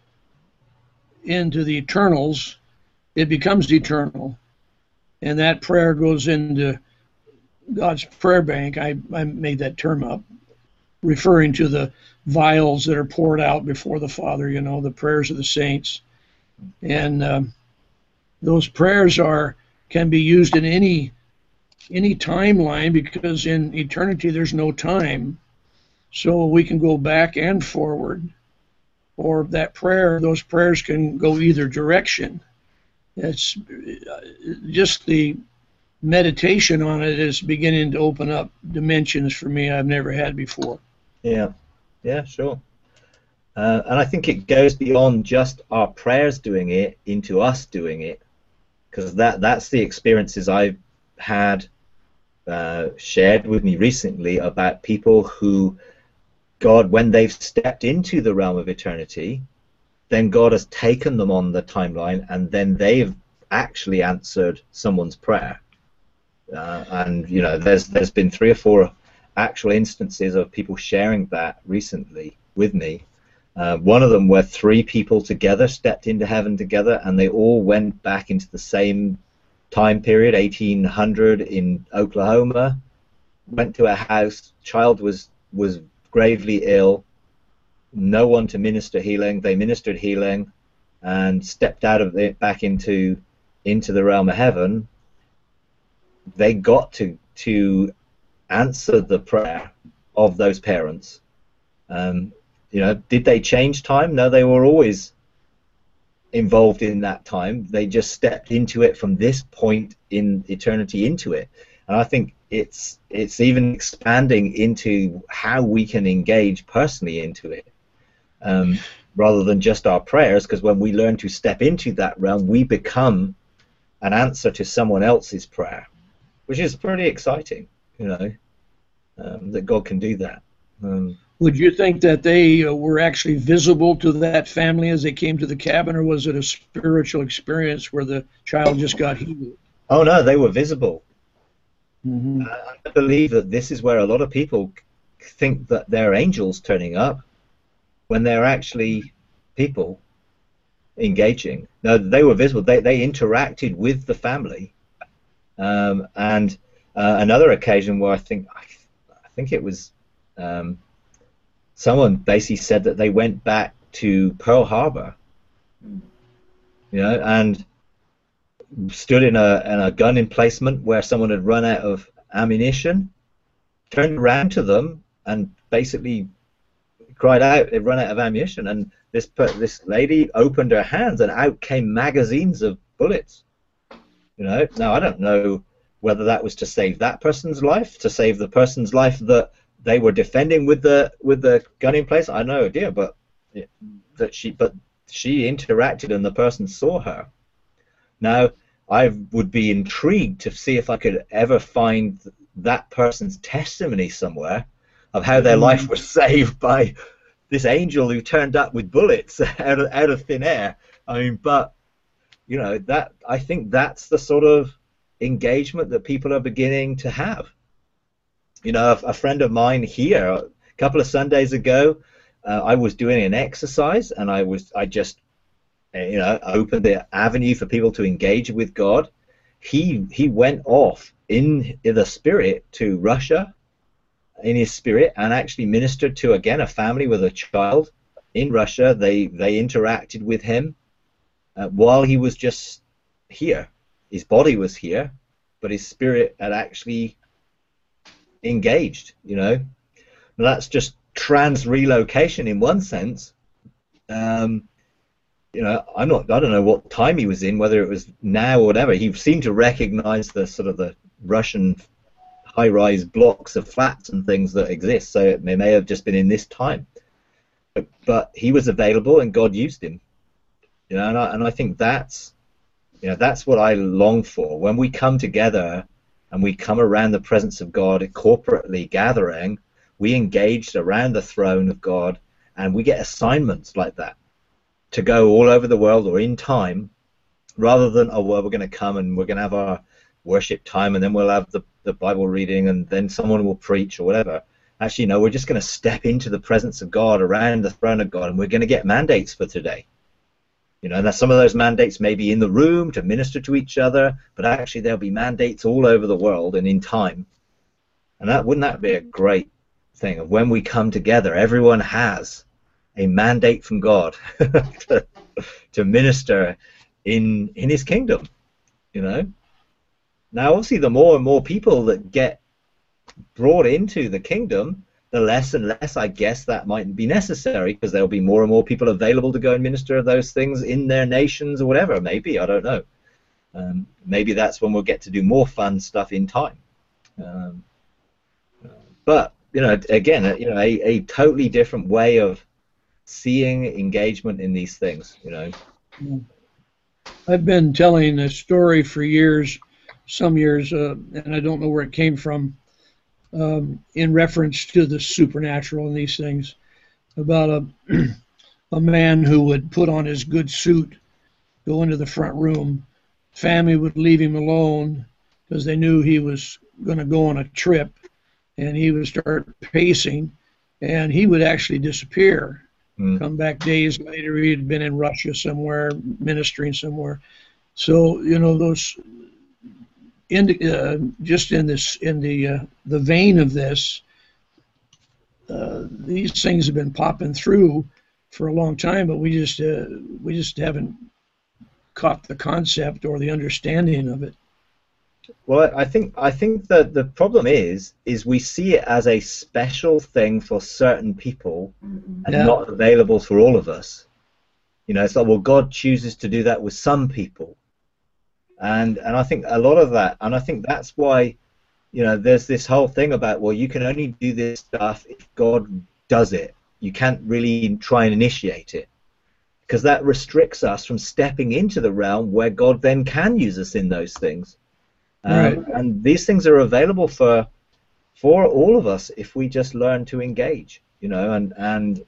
into the eternals, it becomes eternal, and that prayer goes into God's prayer bank. I, I made that term up, referring to the vials that are poured out before the Father, you know, the prayers of the saints. And um, those prayers are can be used in any any timeline, because in eternity there's no time. So we can go back and forward, or that prayer, those prayers can go either direction. It's just the meditation on it is beginning to open up dimensions for me I've never had before. Yeah, yeah, sure. Uh, and I think it goes beyond just our prayers doing it into us doing it, because that that's the experiences I've had uh, shared with me recently about people who God, when they've stepped into the realm of eternity, then God has taken them on the timeline, and then they've actually answered someone's prayer. Uh, and you know, there's there's been three or four actual instances of people sharing that recently with me. Uh, one of them where three people together stepped into heaven together, and they all went back into the same time period, eighteen hundred in Oklahoma. Went to a house, child was was gravely ill, no one to minister healing. They ministered healing and stepped out of it back into into the realm of heaven. They got to to answer the prayer of those parents. Um, you know, did they change time? No, they were always involved in that time. They just stepped into it from this point in eternity into it. And I think it's it's even expanding into how we can engage personally into it, um, rather than just our prayers, because when we learn to step into that realm, we become an answer to someone else's prayer, which is pretty exciting, you know, um, that God can do that. Um, Would you think that they uh, were actually visible to that family as they came to the cabin, or was it a spiritual experience where the child just got healed? oh no, they were visible. Mm-hmm. Uh, I believe that this is where a lot of people think that they're angels turning up when they're actually people engaging. No, they were visible. They they interacted with the family. Um, and uh, another occasion where I think I, I think it was um, someone basically said that they went back to Pearl Harbor, you know, and stood in a in a gun emplacement where someone had run out of ammunition, turned around to them and basically cried out, "They've run out of ammunition!" And this this lady opened her hands, and out came magazines of bullets. You know, now I don't know whether that was to save that person's life, to save the person's life that they were defending with the with the gun in place. I have no idea, but that she but she interacted, and the person saw her. Now, I would be intrigued to see if I could ever find that person's testimony somewhere of how their life was saved by this angel who turned up with bullets out of, out of thin air. I mean, but, you know, that I think that's the sort of engagement that people are beginning to have. You know, a, a friend of mine here, a couple of Sundays ago, uh, I was doing an exercise, and I was, I just, you know, opened the avenue for people to engage with God. He he went off in, in the spirit to Russia, in his spirit, and actually ministered to, again, a family with a child in Russia. They they interacted with him uh, while he was just here. His body was here, but his spirit had actually engaged. You know, now, that's just trans-relocation in one sense. Um, you know, I'm not. I don't know what time he was in, whether it was now or whatever. He seemed to recognize the sort of the Russian high-rise blocks of flats and things that exist. So it may, may have just been in this time, but, but he was available, and God used him. You know, and I, and I think that's, you know, that's what I long for. When we come together and we come around the presence of God corporately gathering, we engaged around the throne of God, and we get assignments like that to go all over the world or in time, rather than, oh, well, we're going to come and we're going to have our worship time, and then we'll have the, the Bible reading, and then someone will preach or whatever. actually, no, we're just going to step into the presence of God, around the throne of God, and we're going to get mandates for today. You know, and some of those mandates may be in the room to minister to each other, but actually there'll be mandates all over the world and in time. And that wouldn't that be a great thing of when we come together, everyone has a mandate from God to, to minister in in His kingdom. You know. Now, obviously, the more and more people that get brought into the kingdom, the less and less, I guess, that might be necessary, because there'll be more and more people available to go and minister those things in their nations or whatever. Maybe, I don't know. Um, maybe that's when we'll get to do more fun stuff in time. Um, but you know, again, you know, a, a totally different way of seeing engagement in these things. You know, I've been telling a story for years, some years, uh, and I don't know where it came from. Um, in reference to the supernatural and these things, about a a man who would put on his good suit, go into the front room. Family would leave him alone because they knew he was going to go on a trip, and he would start pacing, and he would actually disappear. Mm. Come back days later, he had been in Russia somewhere, ministering somewhere. So, you know, those... In uh, just in this, in the uh, the vein of this, uh, these things have been popping through for a long time, but we just uh, we just haven't caught the concept or the understanding of it. Well, I think I think that the problem is is we see it as a special thing for certain people, and yeah. not available for all of us. You know, it's like, well, God chooses to do that with some people. And and I think a lot of that, and I think that's why, you know, there's this whole thing about, well, you can only do this stuff if God does it. You can't really try and initiate it, because that restricts us from stepping into the realm where God then can use us in those things. Um, right. And these things are available for for all of us if we just learn to engage, you know, and and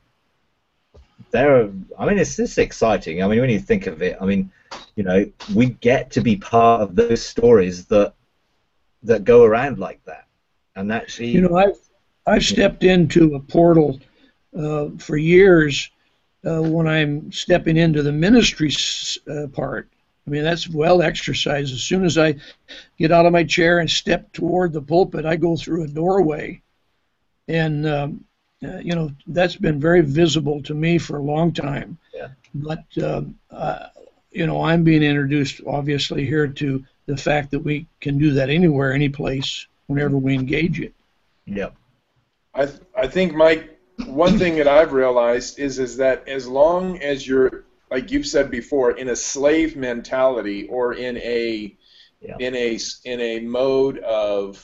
there. I mean, it's this exciting. I mean, when you think of it, I mean. You know, we get to be part of those stories that that go around like that, and actually, you know, I've I've stepped into a portal uh, for years uh, when I'm stepping into the ministry uh, part. I mean, that's well exercised. As soon as I get out of my chair and step toward the pulpit, I go through a doorway, and um, uh, you know, that's been very visible to me for a long time. Yeah. But um, uh, you know, I'm being introduced, obviously, here to the fact that we can do that anywhere, any place, whenever we engage it. Yeah. I th- I think, Mike, one thing that I've realized is is that as long as you're, like you've said before, in a slave mentality or in a yeah. in a in a mode of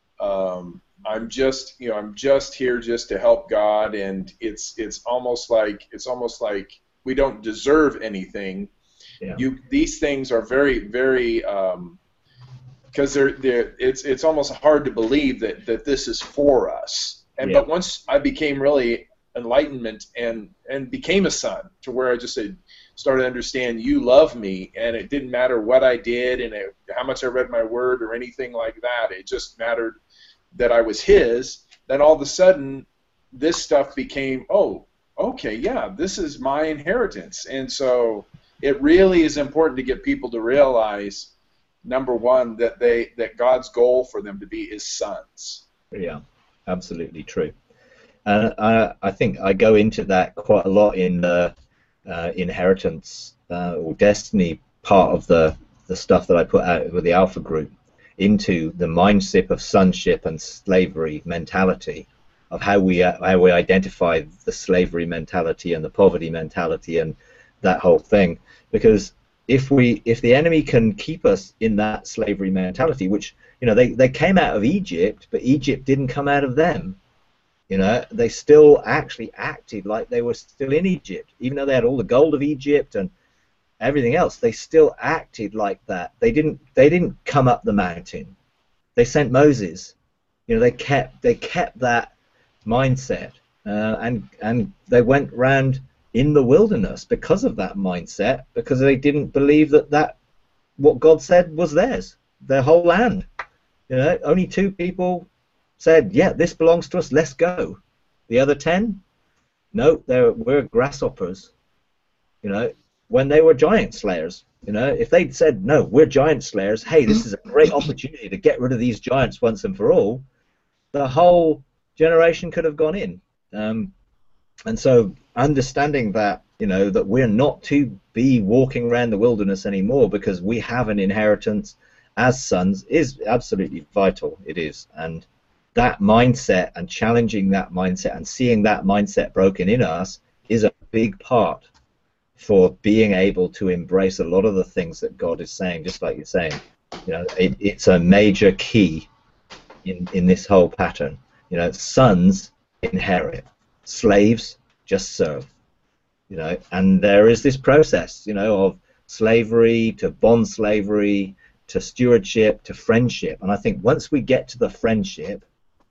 um, I'm just you know I'm just here just to help God, and it's it's almost like it's almost like we don't deserve anything. Yeah. You these things are very very um, because they're they're it's it's almost hard to believe that that this is for us. And yeah. but once I became really enlightenment and and became a son, to where I just said, started to understand you love me, and it didn't matter what I did and it, how much I read my word or anything like that. It just mattered that I was His. Then all of a sudden, this stuff became, oh, okay, yeah, this is my inheritance. And so it really is important to get people to realize, number one, that they that God's goal for them to be His sons. Yeah, absolutely true. And I, I think I go into that quite a lot in the uh, inheritance uh, or destiny part of the, the stuff that I put out with the Alpha Group, into the mindset of sonship and slavery mentality, of how we uh, how we identify the slavery mentality and the poverty mentality and that whole thing. Because if we if the enemy can keep us in that slavery mentality, which, you know, they, they came out of Egypt, but Egypt didn't come out of them. You know, they still actually acted like they were still in Egypt, even though they had all the gold of Egypt and everything else. They still acted like that. They didn't they didn't come up the mountain. They sent Moses. You know, they kept they kept that mindset, uh, and and they went round in the wilderness because of that mindset, because they didn't believe that that what God said was theirs, their whole land. You know, only two people said, yeah, this belongs to us, let's go. The other ten, no, they're, we're grasshoppers. You know, when they were giant slayers, you know, if they'd said, no, we're giant slayers, hey, this is a great opportunity to get rid of these giants once and for all, the whole generation could have gone in. Um, and so understanding that, you know, that we're not to be walking around the wilderness anymore because we have an inheritance as sons is absolutely vital. It is. And that mindset and challenging that mindset and seeing that mindset broken in us is a big part for being able to embrace a lot of the things that God is saying, just like you're saying. You know, it, it's a major key in, in this whole pattern. You know, sons inherit, slaves just serve. You know, and there is this process, you know, of slavery to bond slavery to stewardship to friendship. And I think once we get to the friendship,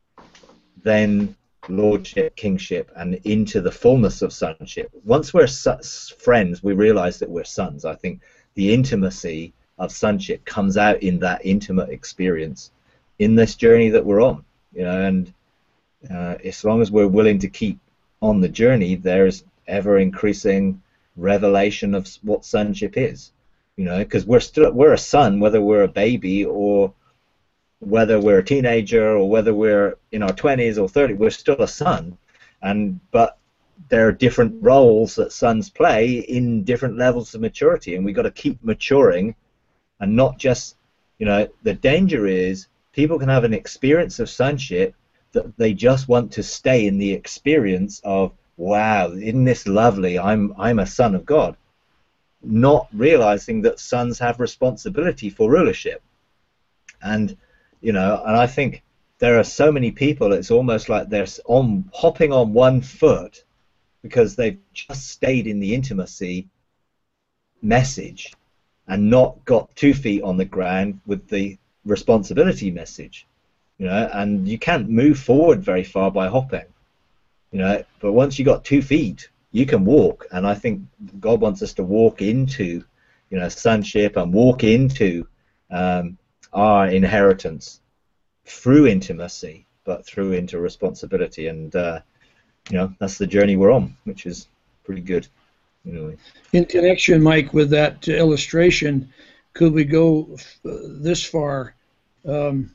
then lordship, kingship, and into the fullness of sonship. Once we're su- friends, we realize that we're sons. I think the intimacy of sonship comes out in that intimate experience in this journey that we're on. You know, and uh, as long as we're willing to keep on the journey, there's ever increasing revelation of what sonship is. You know, because we're still we're a son, whether we're a baby or whether we're a teenager or whether we're in our twenties or thirties, we're still a son. And but there are different roles that sons play in different levels of maturity, and we've got to keep maturing and not just, you know, the danger is people can have an experience of sonship that they just want to stay in the experience of, wow, isn't this lovely? I'm I'm a son of God, not realizing that sons have responsibility for rulership. And you know, and I think there are so many people, it's almost like they're on hopping on one foot because they've just stayed in the intimacy message and not got two feet on the ground with the responsibility message. You know, and you can't move forward very far by hopping. You know, but once you got two feet, you can walk. And I think God wants us to walk into, you know, sonship and walk into um, our inheritance through intimacy, but through into responsibility. And uh, you know, that's the journey we're on, which is pretty good. You know. In connection, Mike, with that illustration, could we go uh, this far? Um,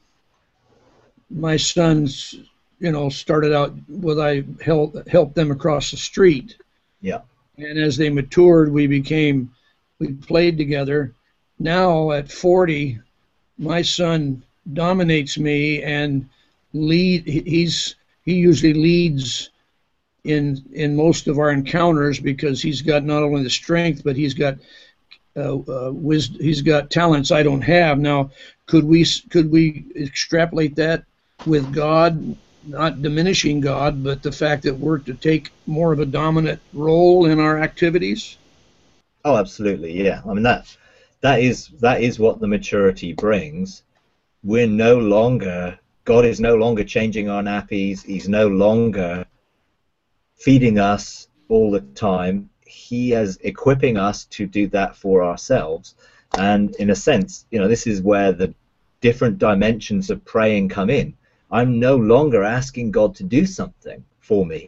my sons, you know, started out with I helped helped them across the street. Yeah. And as they matured, we became, we played together. Now at forty, my son dominates me and lead. He's he usually leads in in most of our encounters because he's got not only the strength, but he's got uh, uh, wisdom. He's got talents I don't have. Now, could we could we extrapolate that with God? Not diminishing God, but the fact that we're to take more of a dominant role in our activities? Oh, absolutely, yeah. I mean, that that is that is what the maturity brings. We're no longer, God is no longer changing our nappies. He's no longer feeding us all the time. He is equipping us to do that for ourselves. And in a sense, you know, this is where the different dimensions of praying come in. I'm no longer asking God to do something for me.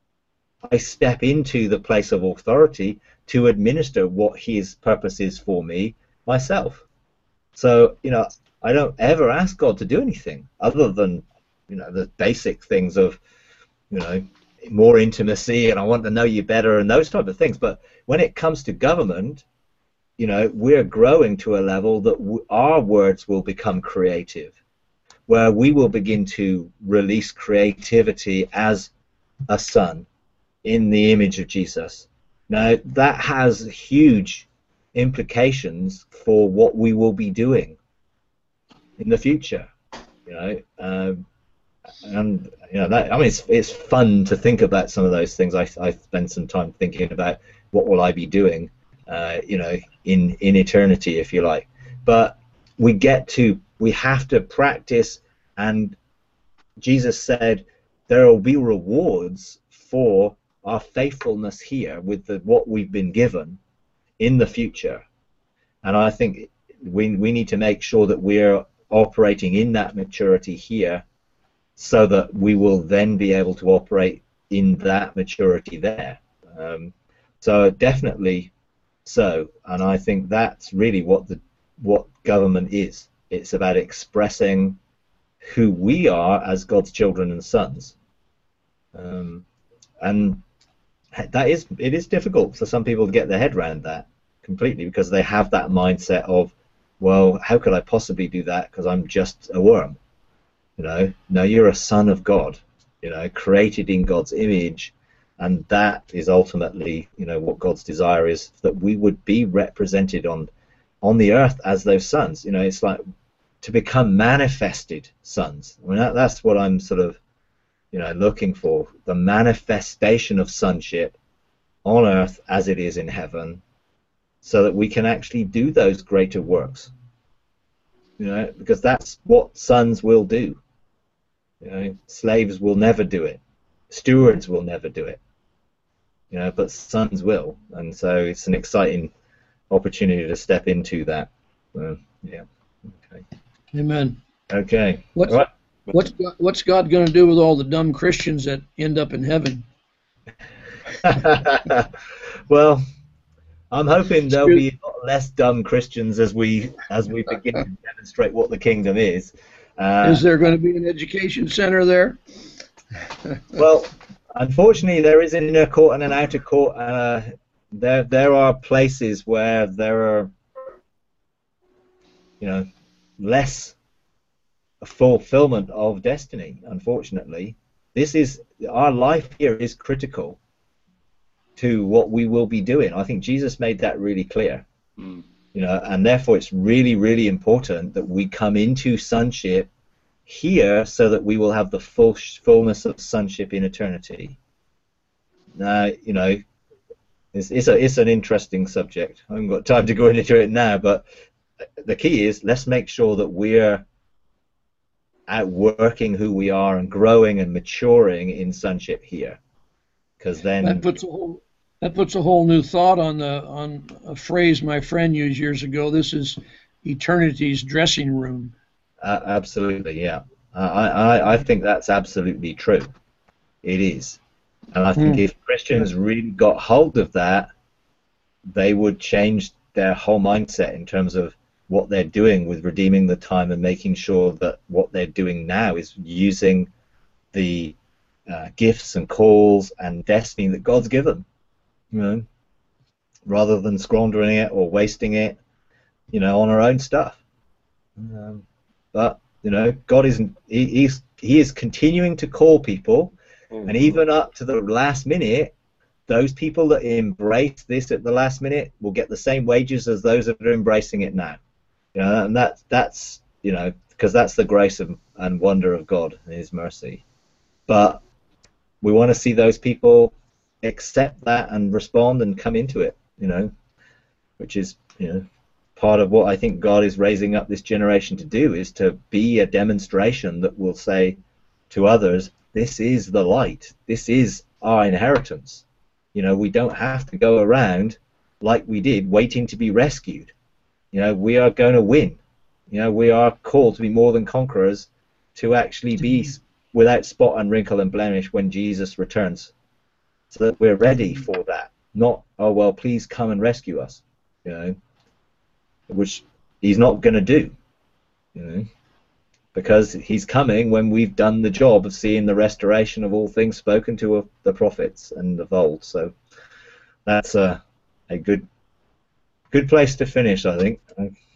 I step into the place of authority to administer what His purpose is for me myself. So, you know, I don't ever ask God to do anything other than, you know, the basic things of, you know, more intimacy and I want to know you better and those type of things. But when it comes to government, you know, we're growing to a level that w- our words will become creative, where we will begin to release creativity as a son in the image of Jesus. Now, that has huge implications for what we will be doing in the future, you know. Um, and, you know, that, I mean, it's, it's fun to think about some of those things. I, I spend some time thinking about what will I be doing, uh, you know, in, in eternity, if you like. But we get to, we have to practice, and Jesus said there will be rewards for our faithfulness here with the, what we've been given in the future. And I think we we need to make sure that we're operating in that maturity here so that we will then be able to operate in that maturity there. Um, so definitely so, and I think that's really what the what government is. It's about expressing who we are as God's children and sons, um, and that is it is difficult for some people to get their head around that completely, because they have that mindset of, well, how could I possibly do that because I'm just a worm? You know, no, you're a son of God, you know, created in God's image, and that is ultimately, you know, what God's desire is, that we would be represented on on the earth as those sons. You know, it's like to become manifested sons. I mean, that, that's what I'm sort of, you know, looking for, the manifestation of sonship on earth as it is in heaven, so that we can actually do those greater works. You know, because that's what sons will do. You know, slaves will never do it. Stewards will never do it. You know, but sons will, and so it's an exciting opportunity to step into that. So, yeah. Okay. Amen. Okay. What's, All right. what's, what's God going to do with all the dumb Christians that end up in heaven? Well, I'm hoping there'll be a lot less dumb Christians as we as we begin to demonstrate what the kingdom is. Uh, Is there going to be an education center there? Well, unfortunately, there is an inner court and an outer court. Uh, there, there are places where there are, you know, less fulfillment of destiny. Unfortunately, this is our life here is critical to what we will be doing. I think Jesus made that really clear. Mm. You know, and therefore it's really, really important that we come into sonship here, so that we will have the full fullness of sonship in eternity. Now, you know, it's, it's a it's an interesting subject. I haven't got time to go into it now, but the key is, let's make sure that we're outworking who we are and growing and maturing in sonship here, because then That puts a whole that puts a whole new thought on the on a phrase my friend used years ago. This is eternity's dressing room. Uh, absolutely, yeah. Uh, I, I, I think that's absolutely true. It is. And I think Mm. if Christians really got hold of that, they would change their whole mindset in terms of what they're doing with redeeming the time and making sure that what they're doing now is using the uh, gifts and calls and destiny that God's given, you know, rather than squandering it or wasting it, you know, on our own stuff. Um, But, you know, God isn't, he, he's, he is continuing to call people, Mm-hmm. and even up to the last minute, those people that embrace this at the last minute will get the same wages as those that are embracing it now. You know, and that's, that's you know, because that's the grace of, and wonder of God and His mercy. But we want to see those people accept that and respond and come into it, you know, which is, you know, part of what I think God is raising up this generation to do, is to be a demonstration that will say to others, this is the light, this is our inheritance. You know, we don't have to go around like we did waiting to be rescued. You know, we are going to win. You know, we are called to be more than conquerors, to actually be without spot and wrinkle and blemish when Jesus returns, so that we're ready for that. Not, oh, well, please come and rescue us, you know, which He's not going to do, you know, because He's coming when we've done the job of seeing the restoration of all things spoken to of the prophets and of old. So that's a, a good good place to finish, I think.